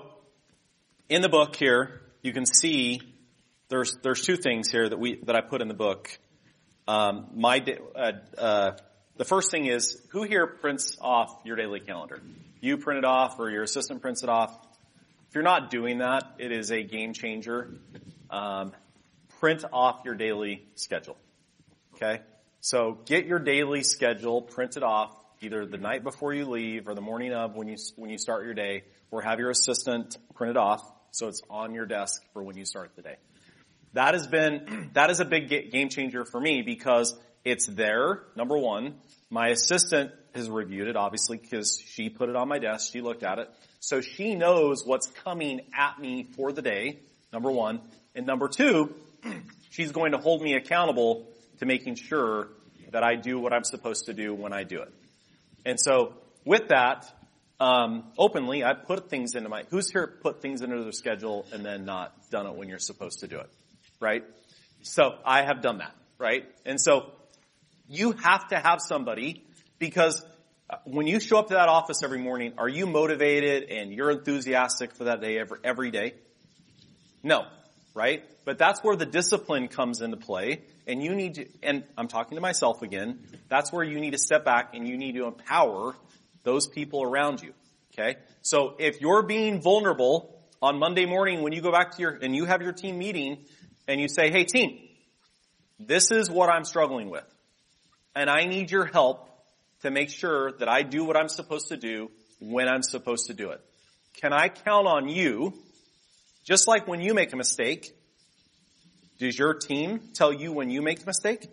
in the book here, you can see there's, there's two things here that we, that I put in the book. Um, my, uh, uh, the first thing is, who here prints off your daily calendar? You print it off or your assistant prints it off. If you're not doing that, it is a game changer. Um, print off your daily schedule. Okay? So get your daily schedule printed off either the night before you leave or the morning of when you when you start your day, or have your assistant print it off so it's on your desk for when you start the day. That has been that is a big game changer for me because it's there. Number one, my assistant has reviewed it obviously because she put it on my desk. She looked at it, so she knows what's coming at me for the day. Number one, and number two, she's going to hold me accountable to making sure that I do what I'm supposed to do when I do it. And so with that, um, openly, I put things into my, who's here put things into their schedule and then not done it when you're supposed to do it, right? So I have done that, right? And so you have to have somebody, because when you show up to that office every morning, are you motivated and you're enthusiastic for that day every, every day? No, right? But that's where the discipline comes into play. And you need to, and I'm talking to myself again, that's where you need to step back and you need to empower those people around you. Okay? So if you're being vulnerable on Monday morning when you go back to your, and you have your team meeting and you say, hey team, this is what I'm struggling with. And I need your help to make sure that I do what I'm supposed to do when I'm supposed to do it. Can I count on you? Just like when you make a mistake, does your team tell you when you make a mistake?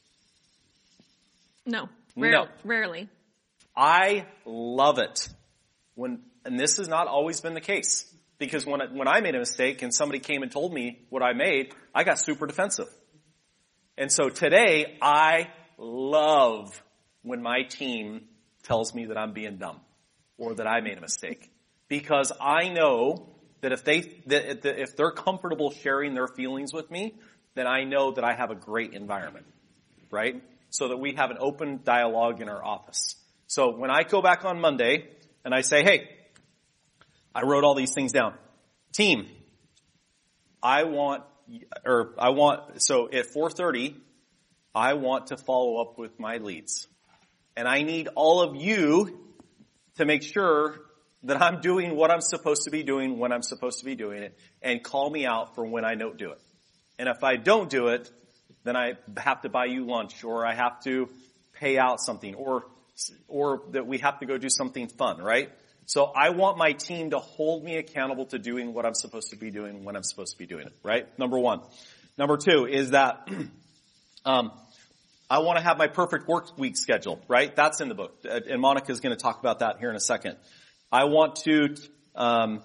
No. Rare, no. Rarely. I love it. When, and this has not always been the case. Because when, when I made a mistake and somebody came and told me what I made, I got super defensive. And so today, I love when my team tells me that I'm being dumb or that I made a mistake. Because I know that if they, that if they're comfortable sharing their feelings with me, then I know that I have a great environment, right? So that we have an open dialogue in our office. So when I go back on Monday and I say, hey, I wrote all these things down. Team, I want, or I want, so at four thirty, I want to follow up with my leads. And I need all of you to make sure that I'm doing what I'm supposed to be doing when I'm supposed to be doing it, and call me out for when I don't do it. And if I don't do it, then I have to buy you lunch, or I have to pay out something, or or that we have to go do something fun, right? So I want my team to hold me accountable to doing what I'm supposed to be doing when I'm supposed to be doing it, right? Number one. Number two is that um I want to have my perfect work week schedule, right? That's in the book. And Monica's going to talk about that here in a second. I want to, um,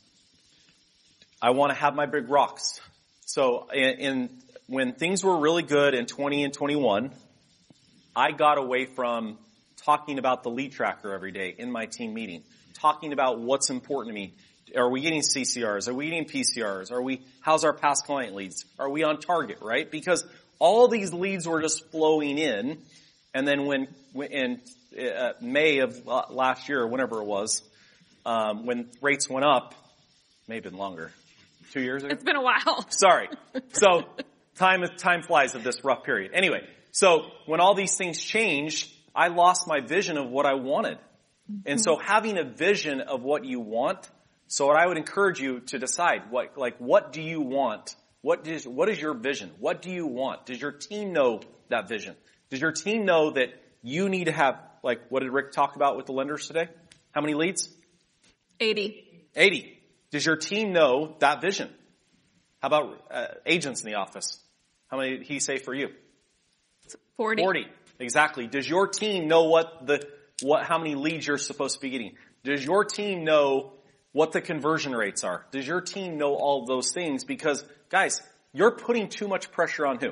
I want to have my big rocks. So in, in, when things were really good in twenty and twenty-one, I got away from talking about the lead tracker every day in my team meeting, talking about what's important to me. Are we getting C C Rs? Are we getting P C Rs? Are we, how's our past client leads? Are we on target, right? Because all these leads were just flowing in, and then when, in uh, May of last year, or whenever it was, um, when rates went up, may have been longer, two years ago? It's been a while. Sorry. So, time, time flies of this rough period. Anyway, so when all these things changed, I lost my vision of what I wanted. And so having a vision of what you want, so what I would encourage you to decide, what, like, what do you want? What is, what is your vision? What do you want? Does your team know that vision? Does your team know that you need to have, like, what did Rick talk about with the lenders today? How many leads? eighty. eighty. Does your team know that vision? How about uh, agents in the office? How many did he say for you? forty. forty. Exactly. Does your team know what the, what, how many leads you're supposed to be getting? Does your team know what the conversion rates are? Does your team know all of those things? Because, guys, you're putting too much pressure on who?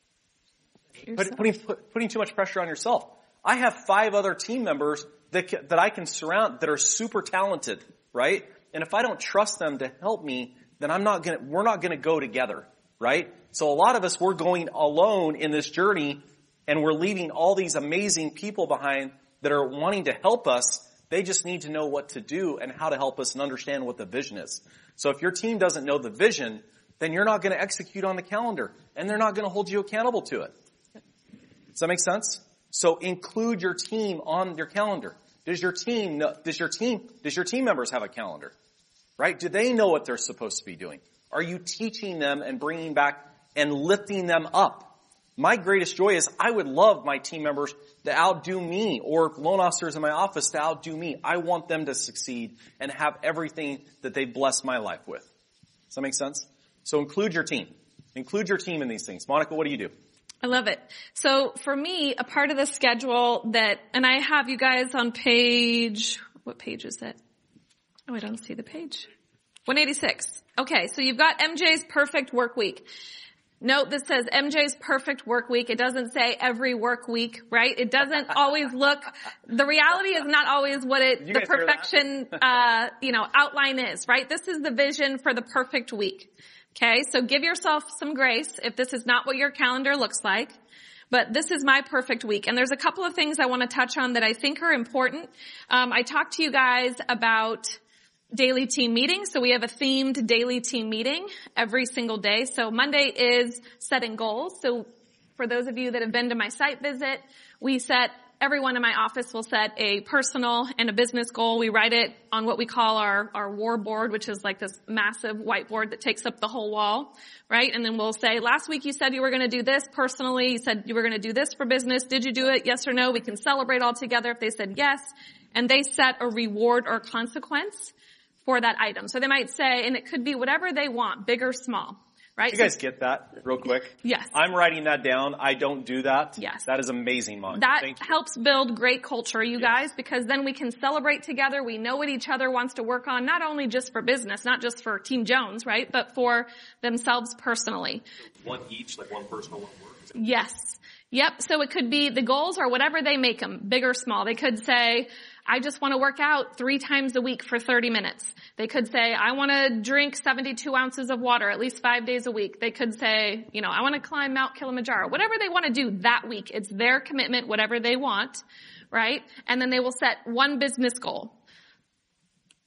Put, putting, put, putting too much pressure on yourself. I have five other team members that, that I can surround that are super talented, right? And if I don't trust them to help me, then I'm not gonna, we're not gonna go together, right? So a lot of us, we're going alone in this journey, and we're leaving all these amazing people behind that are wanting to help us. They just need to know what to do and how to help us and understand what the vision is. So if your team doesn't know the vision, then you're not going to execute on the calendar, and they're not going to hold you accountable to it. Does that make sense? So include your team on your calendar. Does your team know, does your team, does your team members have a calendar? Right? Do they know what they're supposed to be doing? Are you teaching them and bringing back and lifting them up? My greatest joy is I would love my team members to outdo me, or loan officers in my office to outdo me. I want them to succeed and have everything that they've blessed my life with. Does that make sense? So include your team. Include your team in these things. Monica, what do you do? I love it. So for me, a part of the schedule that, and I have you guys on page, what page is it? Oh, I don't see the page. one eighty-six. Okay, so you've got M J's perfect work week. Note this says M J's perfect work week. It doesn't say every work week, right? It doesn't always look, the reality is not always what it, the perfection, uh, you know, outline is, right? This is the vision for the perfect week. Okay, so give yourself some grace if this is not what your calendar looks like. But this is my perfect week. And there's a couple of things I want to touch on that I think are important. Um, I talked to you guys about daily team meetings. So we have a themed daily team meeting every single day. So Monday is setting goals. So for those of you that have been to my site visit, we set, everyone in my office will set a personal and a business goal. We write it on what we call our, our war board, which is like this massive whiteboard that takes up the whole wall, right? And then we'll say, last week you said you were going to do this personally. You said you were going to do this for business. Did you do it? Yes or no? We can celebrate all together if they said yes. And they set a reward or consequence for that item. So they might say, and it could be whatever they want, big or small, right? Do you guys get that real quick? Yes. I'm writing that down. I don't do that. Yes. That is amazing, Monica. That Thank you. helps build great culture, you guys, because then we can celebrate together. We know what each other wants to work on, not only just for business, not just for Team Jones, right, but for themselves personally. One each, like one personal, one work. Yes. Yep. So it could be the goals are whatever they make them, big or small. They could say, I just want to work out three times a week for thirty minutes. They could say, I want to drink seventy-two ounces of water at least five days a week. They could say, you know, I want to climb Mount Kilimanjaro. Whatever they want to do that week, it's their commitment, whatever they want, right? And then they will set one business goal.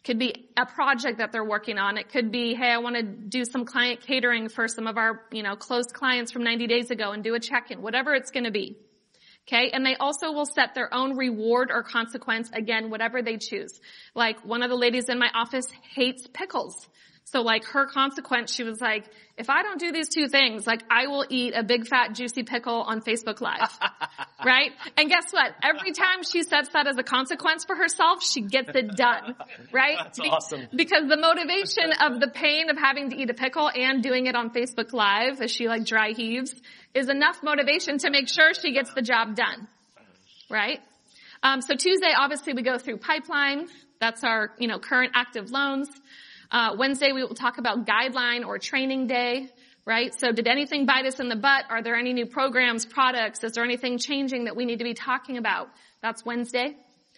Could be a project that they're working on. It could be, hey, I want to do some client catering for some of our, you know, closed clients from ninety days ago and do a check-in, whatever it's going to be. Okay. And they also will set their own reward or consequence, again, whatever they choose. Like one of the ladies in my office hates pickles. So like her consequence, she was like, if I don't do these two things, like I will eat a big fat juicy pickle on Facebook Live. Right? And guess what? Every time she sets that as a consequence for herself, she gets it done. Right? That's awesome. Because the motivation of the pain of having to eat a pickle and doing it on Facebook Live as she like dry heaves is enough motivation to make sure she gets the job done. Right? Um, so Tuesday, obviously we go through pipeline. That's our, you know, current active loans. Uh, Wednesday we will talk about guideline or training day, right? So did anything bite us in the butt? Are there any new programs, products? Is there anything changing that we need to be talking about? That's Wednesday.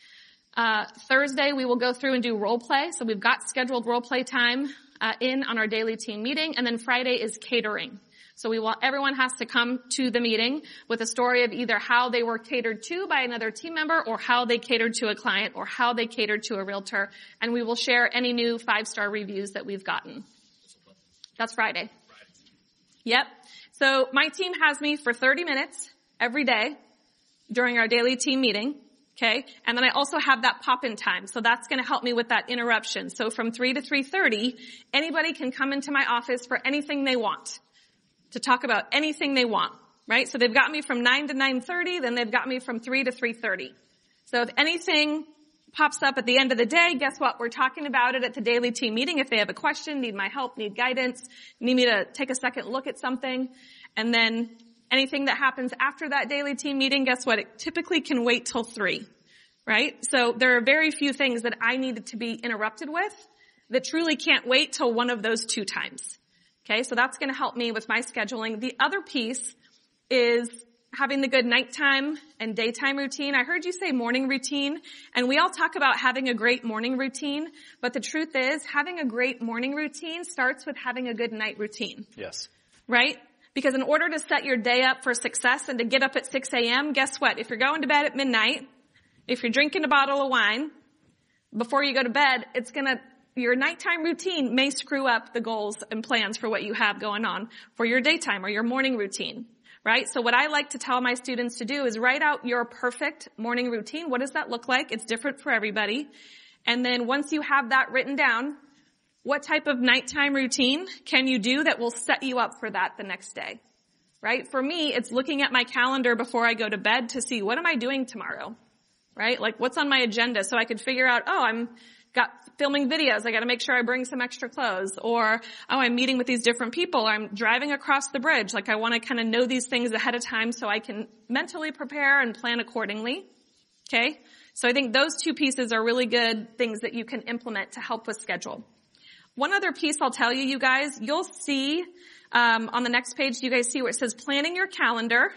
Uh, Thursday we will go through and do role play. So we've got scheduled role play time, uh, in on our daily team meeting. And then Friday is catering. So we want, everyone has to come to the meeting with a story of either how they were catered to by another team member or how they catered to a client or how they catered to a realtor. And we will share any new five-star reviews that we've gotten. That's Friday. Yep. So my team has me for thirty minutes every day during our daily team meeting. Okay. And then I also have that pop-in time. So that's going to help me with that interruption. So from three to three thirty, anybody can come into my office for anything they want. To talk about anything they want, right? So they've got me from nine to nine thirty, then they've got me from three to three thirty. So if anything pops up at the end of the day, guess what? We're talking about it at the daily team meeting. If they have a question, need my help, need guidance, need me to take a second look at something. And then anything that happens after that daily team meeting, guess what? It typically can wait till three, right? So there are very few things that I needed to be interrupted with that truly can't wait till one of those two times. Okay, so that's going to help me with my scheduling. The other piece is having the good nighttime and daytime routine. I heard you say morning routine, and we all talk about having a great morning routine, but the truth is having a great morning routine starts with having a good night routine. Yes. Right? Because in order to set your day up for success and to get up at six a.m., guess what? If you're going to bed at midnight, if you're drinking a bottle of wine before you go to bed, it's going to your nighttime routine may screw up the goals and plans for what you have going on for your daytime or your morning routine, right? So what I like to tell my students to do is write out your perfect morning routine. What does that look like? It's different for everybody. And then once you have that written down, what type of nighttime routine can you do that will set you up for that the next day, right? For me, it's looking at my calendar before I go to bed to see what am I doing tomorrow, right? Like what's on my agenda so I could figure out, oh, I'm got filming videos. I got to make sure I bring some extra clothes. Or, oh, I'm meeting with these different people. Or I'm driving across the bridge. Like I want to kind of know these things ahead of time so I can mentally prepare and plan accordingly. Okay? So I think those two pieces are really good things that you can implement to help with schedule. One other piece I'll tell you, you guys, you'll see um, on the next page, you guys see where it says planning your calendar.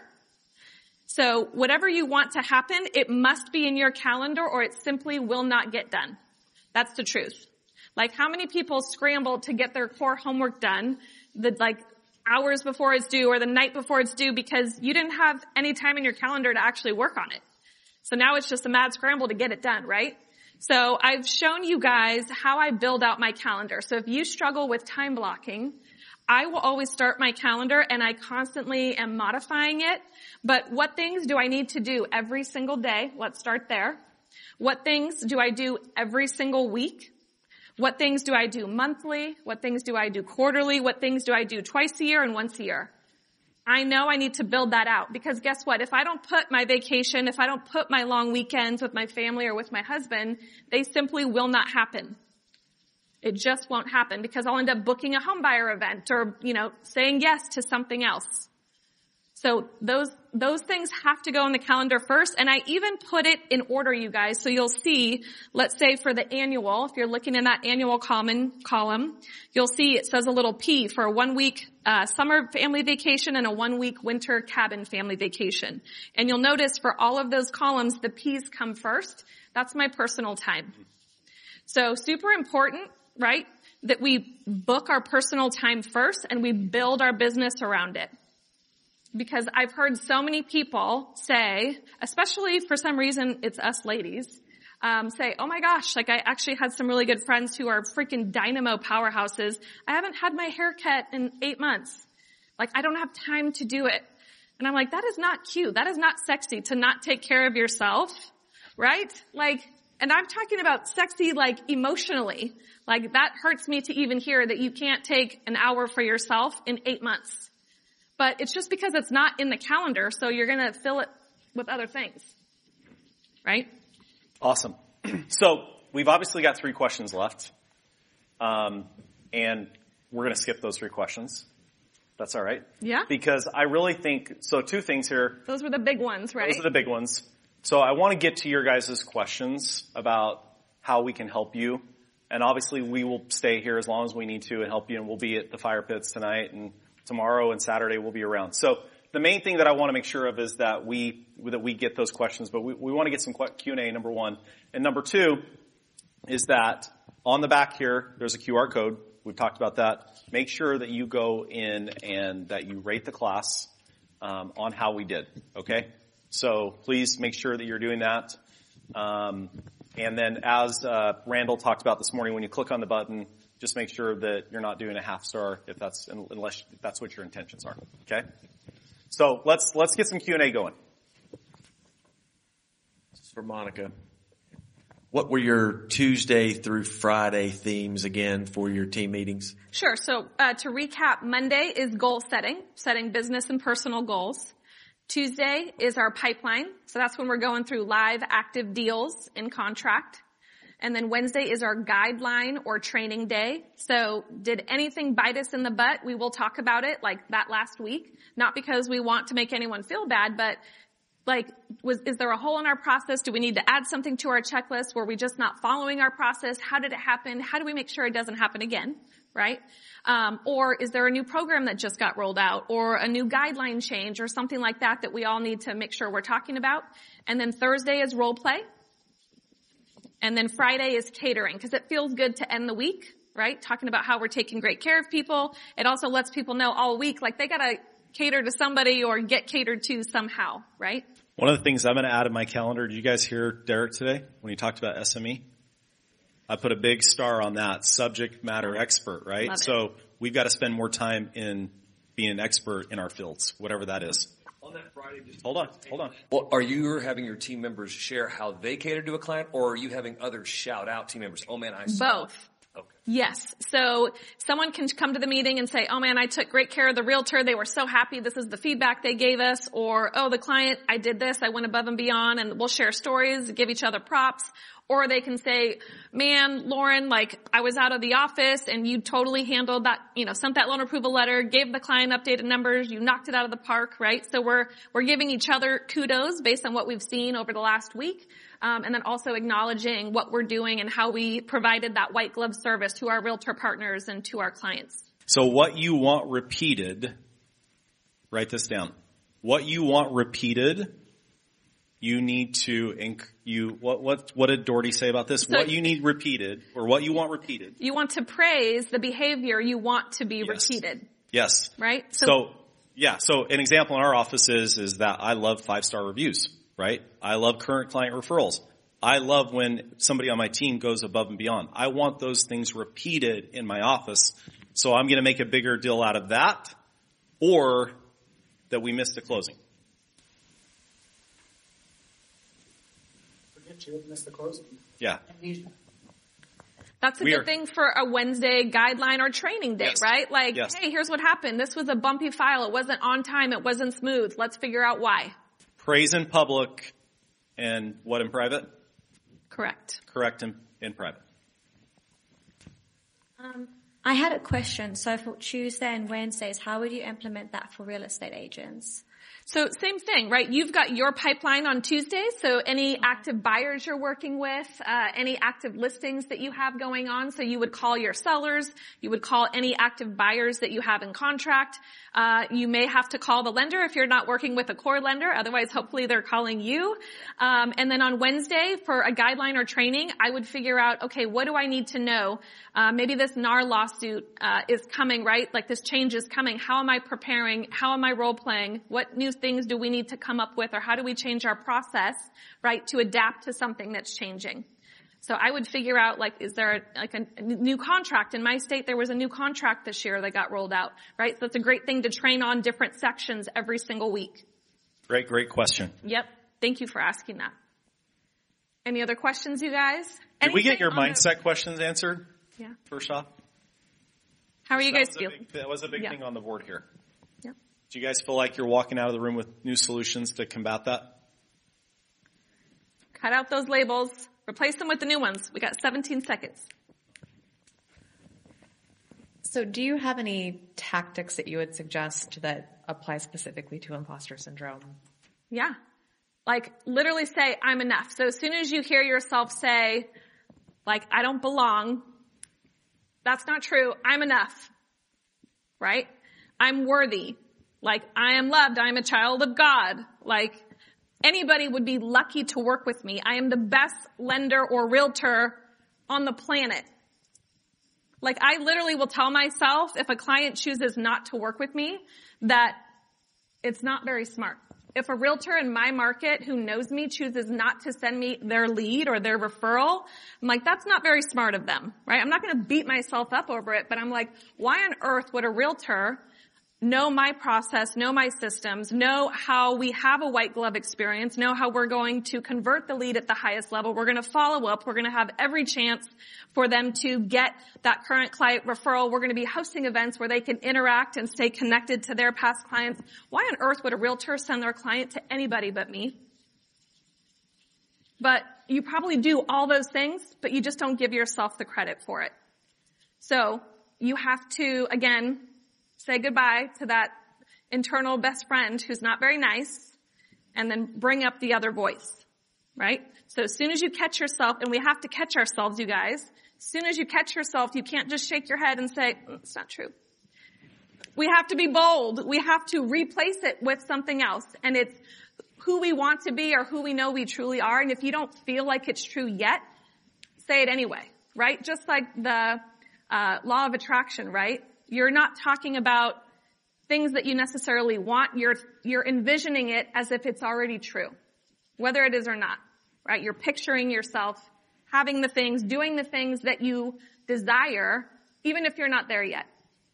So whatever you want to happen, it must be in your calendar or it simply will not get done. That's the truth. Like how many people scramble to get their core homework done the like hours before it's due or the night before it's due because you didn't have any time in your calendar to actually work on it. So now it's just a mad scramble to get it done, right? So I've shown you guys how I build out my calendar. So if you struggle with time blocking, I will always start my calendar and I constantly am modifying it. But what things do I need to do every single day? Let's start there. What things do I do every single week? What things do I do monthly? What things do I do quarterly? What things do I do twice a year and once a year? I know I need to build that out because guess what? If I don't put my vacation, if I don't put my long weekends with my family or with my husband, they simply will not happen. It just won't happen because I'll end up booking a home buyer event or, you know, saying yes to something else. So those, those things have to go on the calendar first. And I even put it in order, you guys. So you'll see, let's say for the annual, if you're looking in that annual column, column, you'll see it says a little P for a one week, uh, summer family vacation and a one week winter cabin family vacation. And you'll notice for all of those columns, the P's come first. That's my personal time. So super important, right? That we book our personal time first and we build our business around it. Because I've heard so many people say, especially for some reason it's us ladies, um, say, oh my gosh, like I actually had some really good friends who are freaking dynamo powerhouses. I haven't had my hair cut in eight months. Like I don't have time to do it. And I'm like, that is not cute. That is not sexy to not take care of yourself, right? Like, and I'm talking about sexy like emotionally. Like that hurts me to even hear that you can't take an hour for yourself in eight months. But it's just because it's not in the calendar, so you're going to fill it with other things. Right? Awesome. So we've obviously got three questions left. Um, and we're going to skip those three questions. That's all right. Yeah. Because I really think, so two things here. Those were the big ones, right? Those are the big ones. So I want to get to your guys' questions about how we can help you. And obviously we will stay here as long as we need to and help you, and we'll be at the fire pits tonight, and tomorrow and Saturday we'll be around. So the main thing that I want to make sure of is that we, that we get those questions, but we, we want to get some Q and A, number one. And number two is that on the back here, there's a Q R code. We've talked about that. Make sure that you go in and that you rate the class, um, on how we did. Okay? So please make sure that you're doing that. Um, and then as, uh, Randall talked about this morning, when you click on the button, just make sure that you're not doing a half star if that's, unless if that's what your intentions are. Okay? So let's, let's get some Q and A going. This is for Monica. What were your Tuesday through Friday themes again for your team meetings? Sure. So, uh, to recap, Monday is goal setting, setting business and personal goals. Tuesday is our pipeline. So that's when we're going through live active deals in contract. And then Wednesday is our guideline or training day. So did anything bite us in the butt? We will talk about it like that last week. Not because we want to make anyone feel bad, but like, was, is there a hole in our process? Do we need to add something to our checklist? Were we just not following our process? How did it happen? How do we make sure it doesn't happen again? Right? Um, or is there a new program that just got rolled out, or a new guideline change, or something like that that we all need to make sure we're talking about? And then Thursday is role play. And then Friday is catering, because it feels good to end the week, right? Talking about how we're taking great care of people. It also lets people know all week, like they gotta cater to somebody or get catered to somehow, right? One of the things I'm going to add in my calendar, did you guys hear Derek today when he talked about S M E? I put a big star on that, subject matter expert, right? Love it. So we've got to spend more time in being an expert in our fields, whatever that is. On that Friday, just hold on, hold on. Well, are you having your team members share how they cater to a client, or are you having others shout out team members? Oh man, I saw Both. Yes. So someone can come to the meeting and say, oh man, I took great care of the realtor. They were so happy. This is the feedback they gave us. Or, oh, the client, I did this. I went above and beyond, and we'll share stories, give each other props. Or they can say, man, Lauren, like I was out of the office and you totally handled that, you know, sent that loan approval letter, gave the client updated numbers. You knocked it out of the park, right? So we're, we're giving each other kudos based on what we've seen over the last week. Um, and then also acknowledging what we're doing and how we provided that white glove service to our realtor partners and to our clients. So what you want repeated, write this down. What you want repeated, you need to, inc- you, what, what, what did Doherty say about this? So what you need repeated, or what you want repeated. You want to praise the behavior you want to be Yes. repeated. Yes. Right? So, so, yeah, so an example in our office is, is that I love five-star reviews, right? I love current client referrals. I love when somebody on my team goes above and beyond. I want those things repeated in my office. So I'm going to make a bigger deal out of that, or that we missed a closing. Forget you missed the closing. Yeah. That's a We good are- thing for a Wednesday guideline or training day, Yes. right? Like, Yes. hey, here's what happened. This was a bumpy file. It wasn't on time. It wasn't smooth. Let's figure out why. Praise in public and what in private? Correct. Correct in, in private. Um, I had a question. So for Tuesday and Wednesdays, how would you implement that for real estate agents? So same thing, right? You've got your pipeline on Tuesday, so any active buyers you're working with, uh, any active listings that you have going on, so you would call your sellers, you would call any active buyers that you have in contract. Uh, you may have to call the lender if you're not working with a core lender, otherwise hopefully they're calling you. Um, and then on Wednesday for a guideline or training, I would figure out, okay, what do I need to know? Uh, maybe this N A R lawsuit, uh, is coming, right? Like this change is coming. How am I preparing? How am I role playing? What new things do we need to come up with, or how do we change our process, right, to adapt to something that's changing? So I would figure out, like, is there a, like a new contract? In my state, there was a new contract this year that got rolled out, right? So it's a great thing to train on different sections every single week. Great, great question. Yep. Thank you for asking that. Any other questions, you guys? Did we get your Anything on mindset questions answered? Yeah. First off? How are you That guys was a feeling? big- That was a big Yeah. thing on the board here. Yep. Do you guys feel like you're walking out of the room with new solutions to combat that? Cut out those labels. Replace them with the new ones. We got seventeen seconds. So do you have any tactics that you would suggest that apply specifically to imposter syndrome? Yeah. Like, literally say, I'm enough. So as soon as you hear yourself say, like, I don't belong, that's not true. I'm enough. Right? I'm worthy. Like, I am loved. I'm a child of God. Like, anybody would be lucky to work with me. I am the best lender or realtor on the planet. Like, I literally will tell myself, if a client chooses not to work with me, that it's not very smart. If a realtor in my market who knows me chooses not to send me their lead or their referral, I'm like, that's not very smart of them, right? I'm not going to beat myself up over it, but I'm like, why on earth would a realtor know my process, know my systems, know how we have a white glove experience, know how we're going to convert the lead at the highest level. We're going to follow up. We're going to have every chance for them to get that current client referral. We're going to be hosting events where they can interact and stay connected to their past clients. Why on earth would a realtor send their client to anybody but me? But you probably do all those things, but you just don't give yourself the credit for it. So you have to, again, say goodbye to that internal best friend who's not very nice, and then bring up the other voice, right? So as soon as you catch yourself, and we have to catch ourselves, you guys, as soon as you catch yourself, you can't just shake your head and say, oh, it's not true. We have to be bold. We have to replace it with something else, and it's who we want to be or who we know we truly are, and if you don't feel like it's true yet, say it anyway, right? Just like the uh, law of attraction, right? You're not talking about things that you necessarily want. You're, you're envisioning it as if it's already true, whether it is or not, right? You're picturing yourself having the things, doing the things that you desire, even if you're not there yet.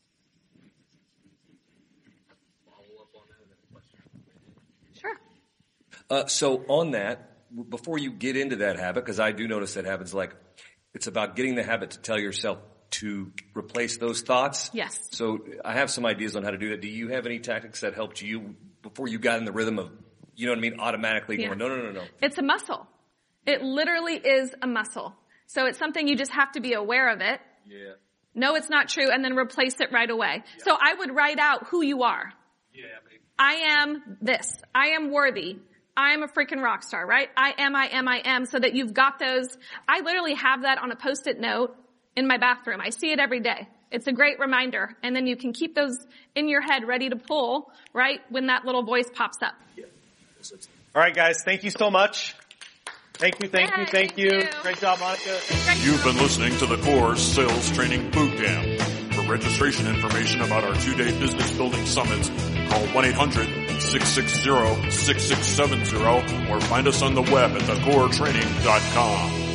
Sure. Uh, so on that, before you get into that habit, because I do notice that happens, like it's about getting the habit to tell yourself to replace those thoughts. Yes. So I have some ideas on how to do that. Do you have any tactics that helped you before you got in the rhythm of, you know what I mean, automatically Yeah. going, no, no, no, no. It's a muscle. It literally is a muscle. So it's something you just have to be aware of it. Yeah. No, it's not true, and then replace it right away. Yeah. So I would write out who you are. Yeah, baby. I am this. I am worthy. I am a freaking rock star, right? I am, I am, I am, so that you've got those. I literally have that on a Post-it note in my bathroom. I see it every day. It's a great reminder. And then you can keep those in your head ready to pull, right, when that little voice pops up. Yeah. All right, guys. Thank you so much. Thank you, thank you, thank you. Great job, Monica. You've been listening to the Core Sales Training Boot Camp. For registration information about our two-day business building summits, call one eight hundred six six zero six six seven zero or find us on the web at the core training dot com.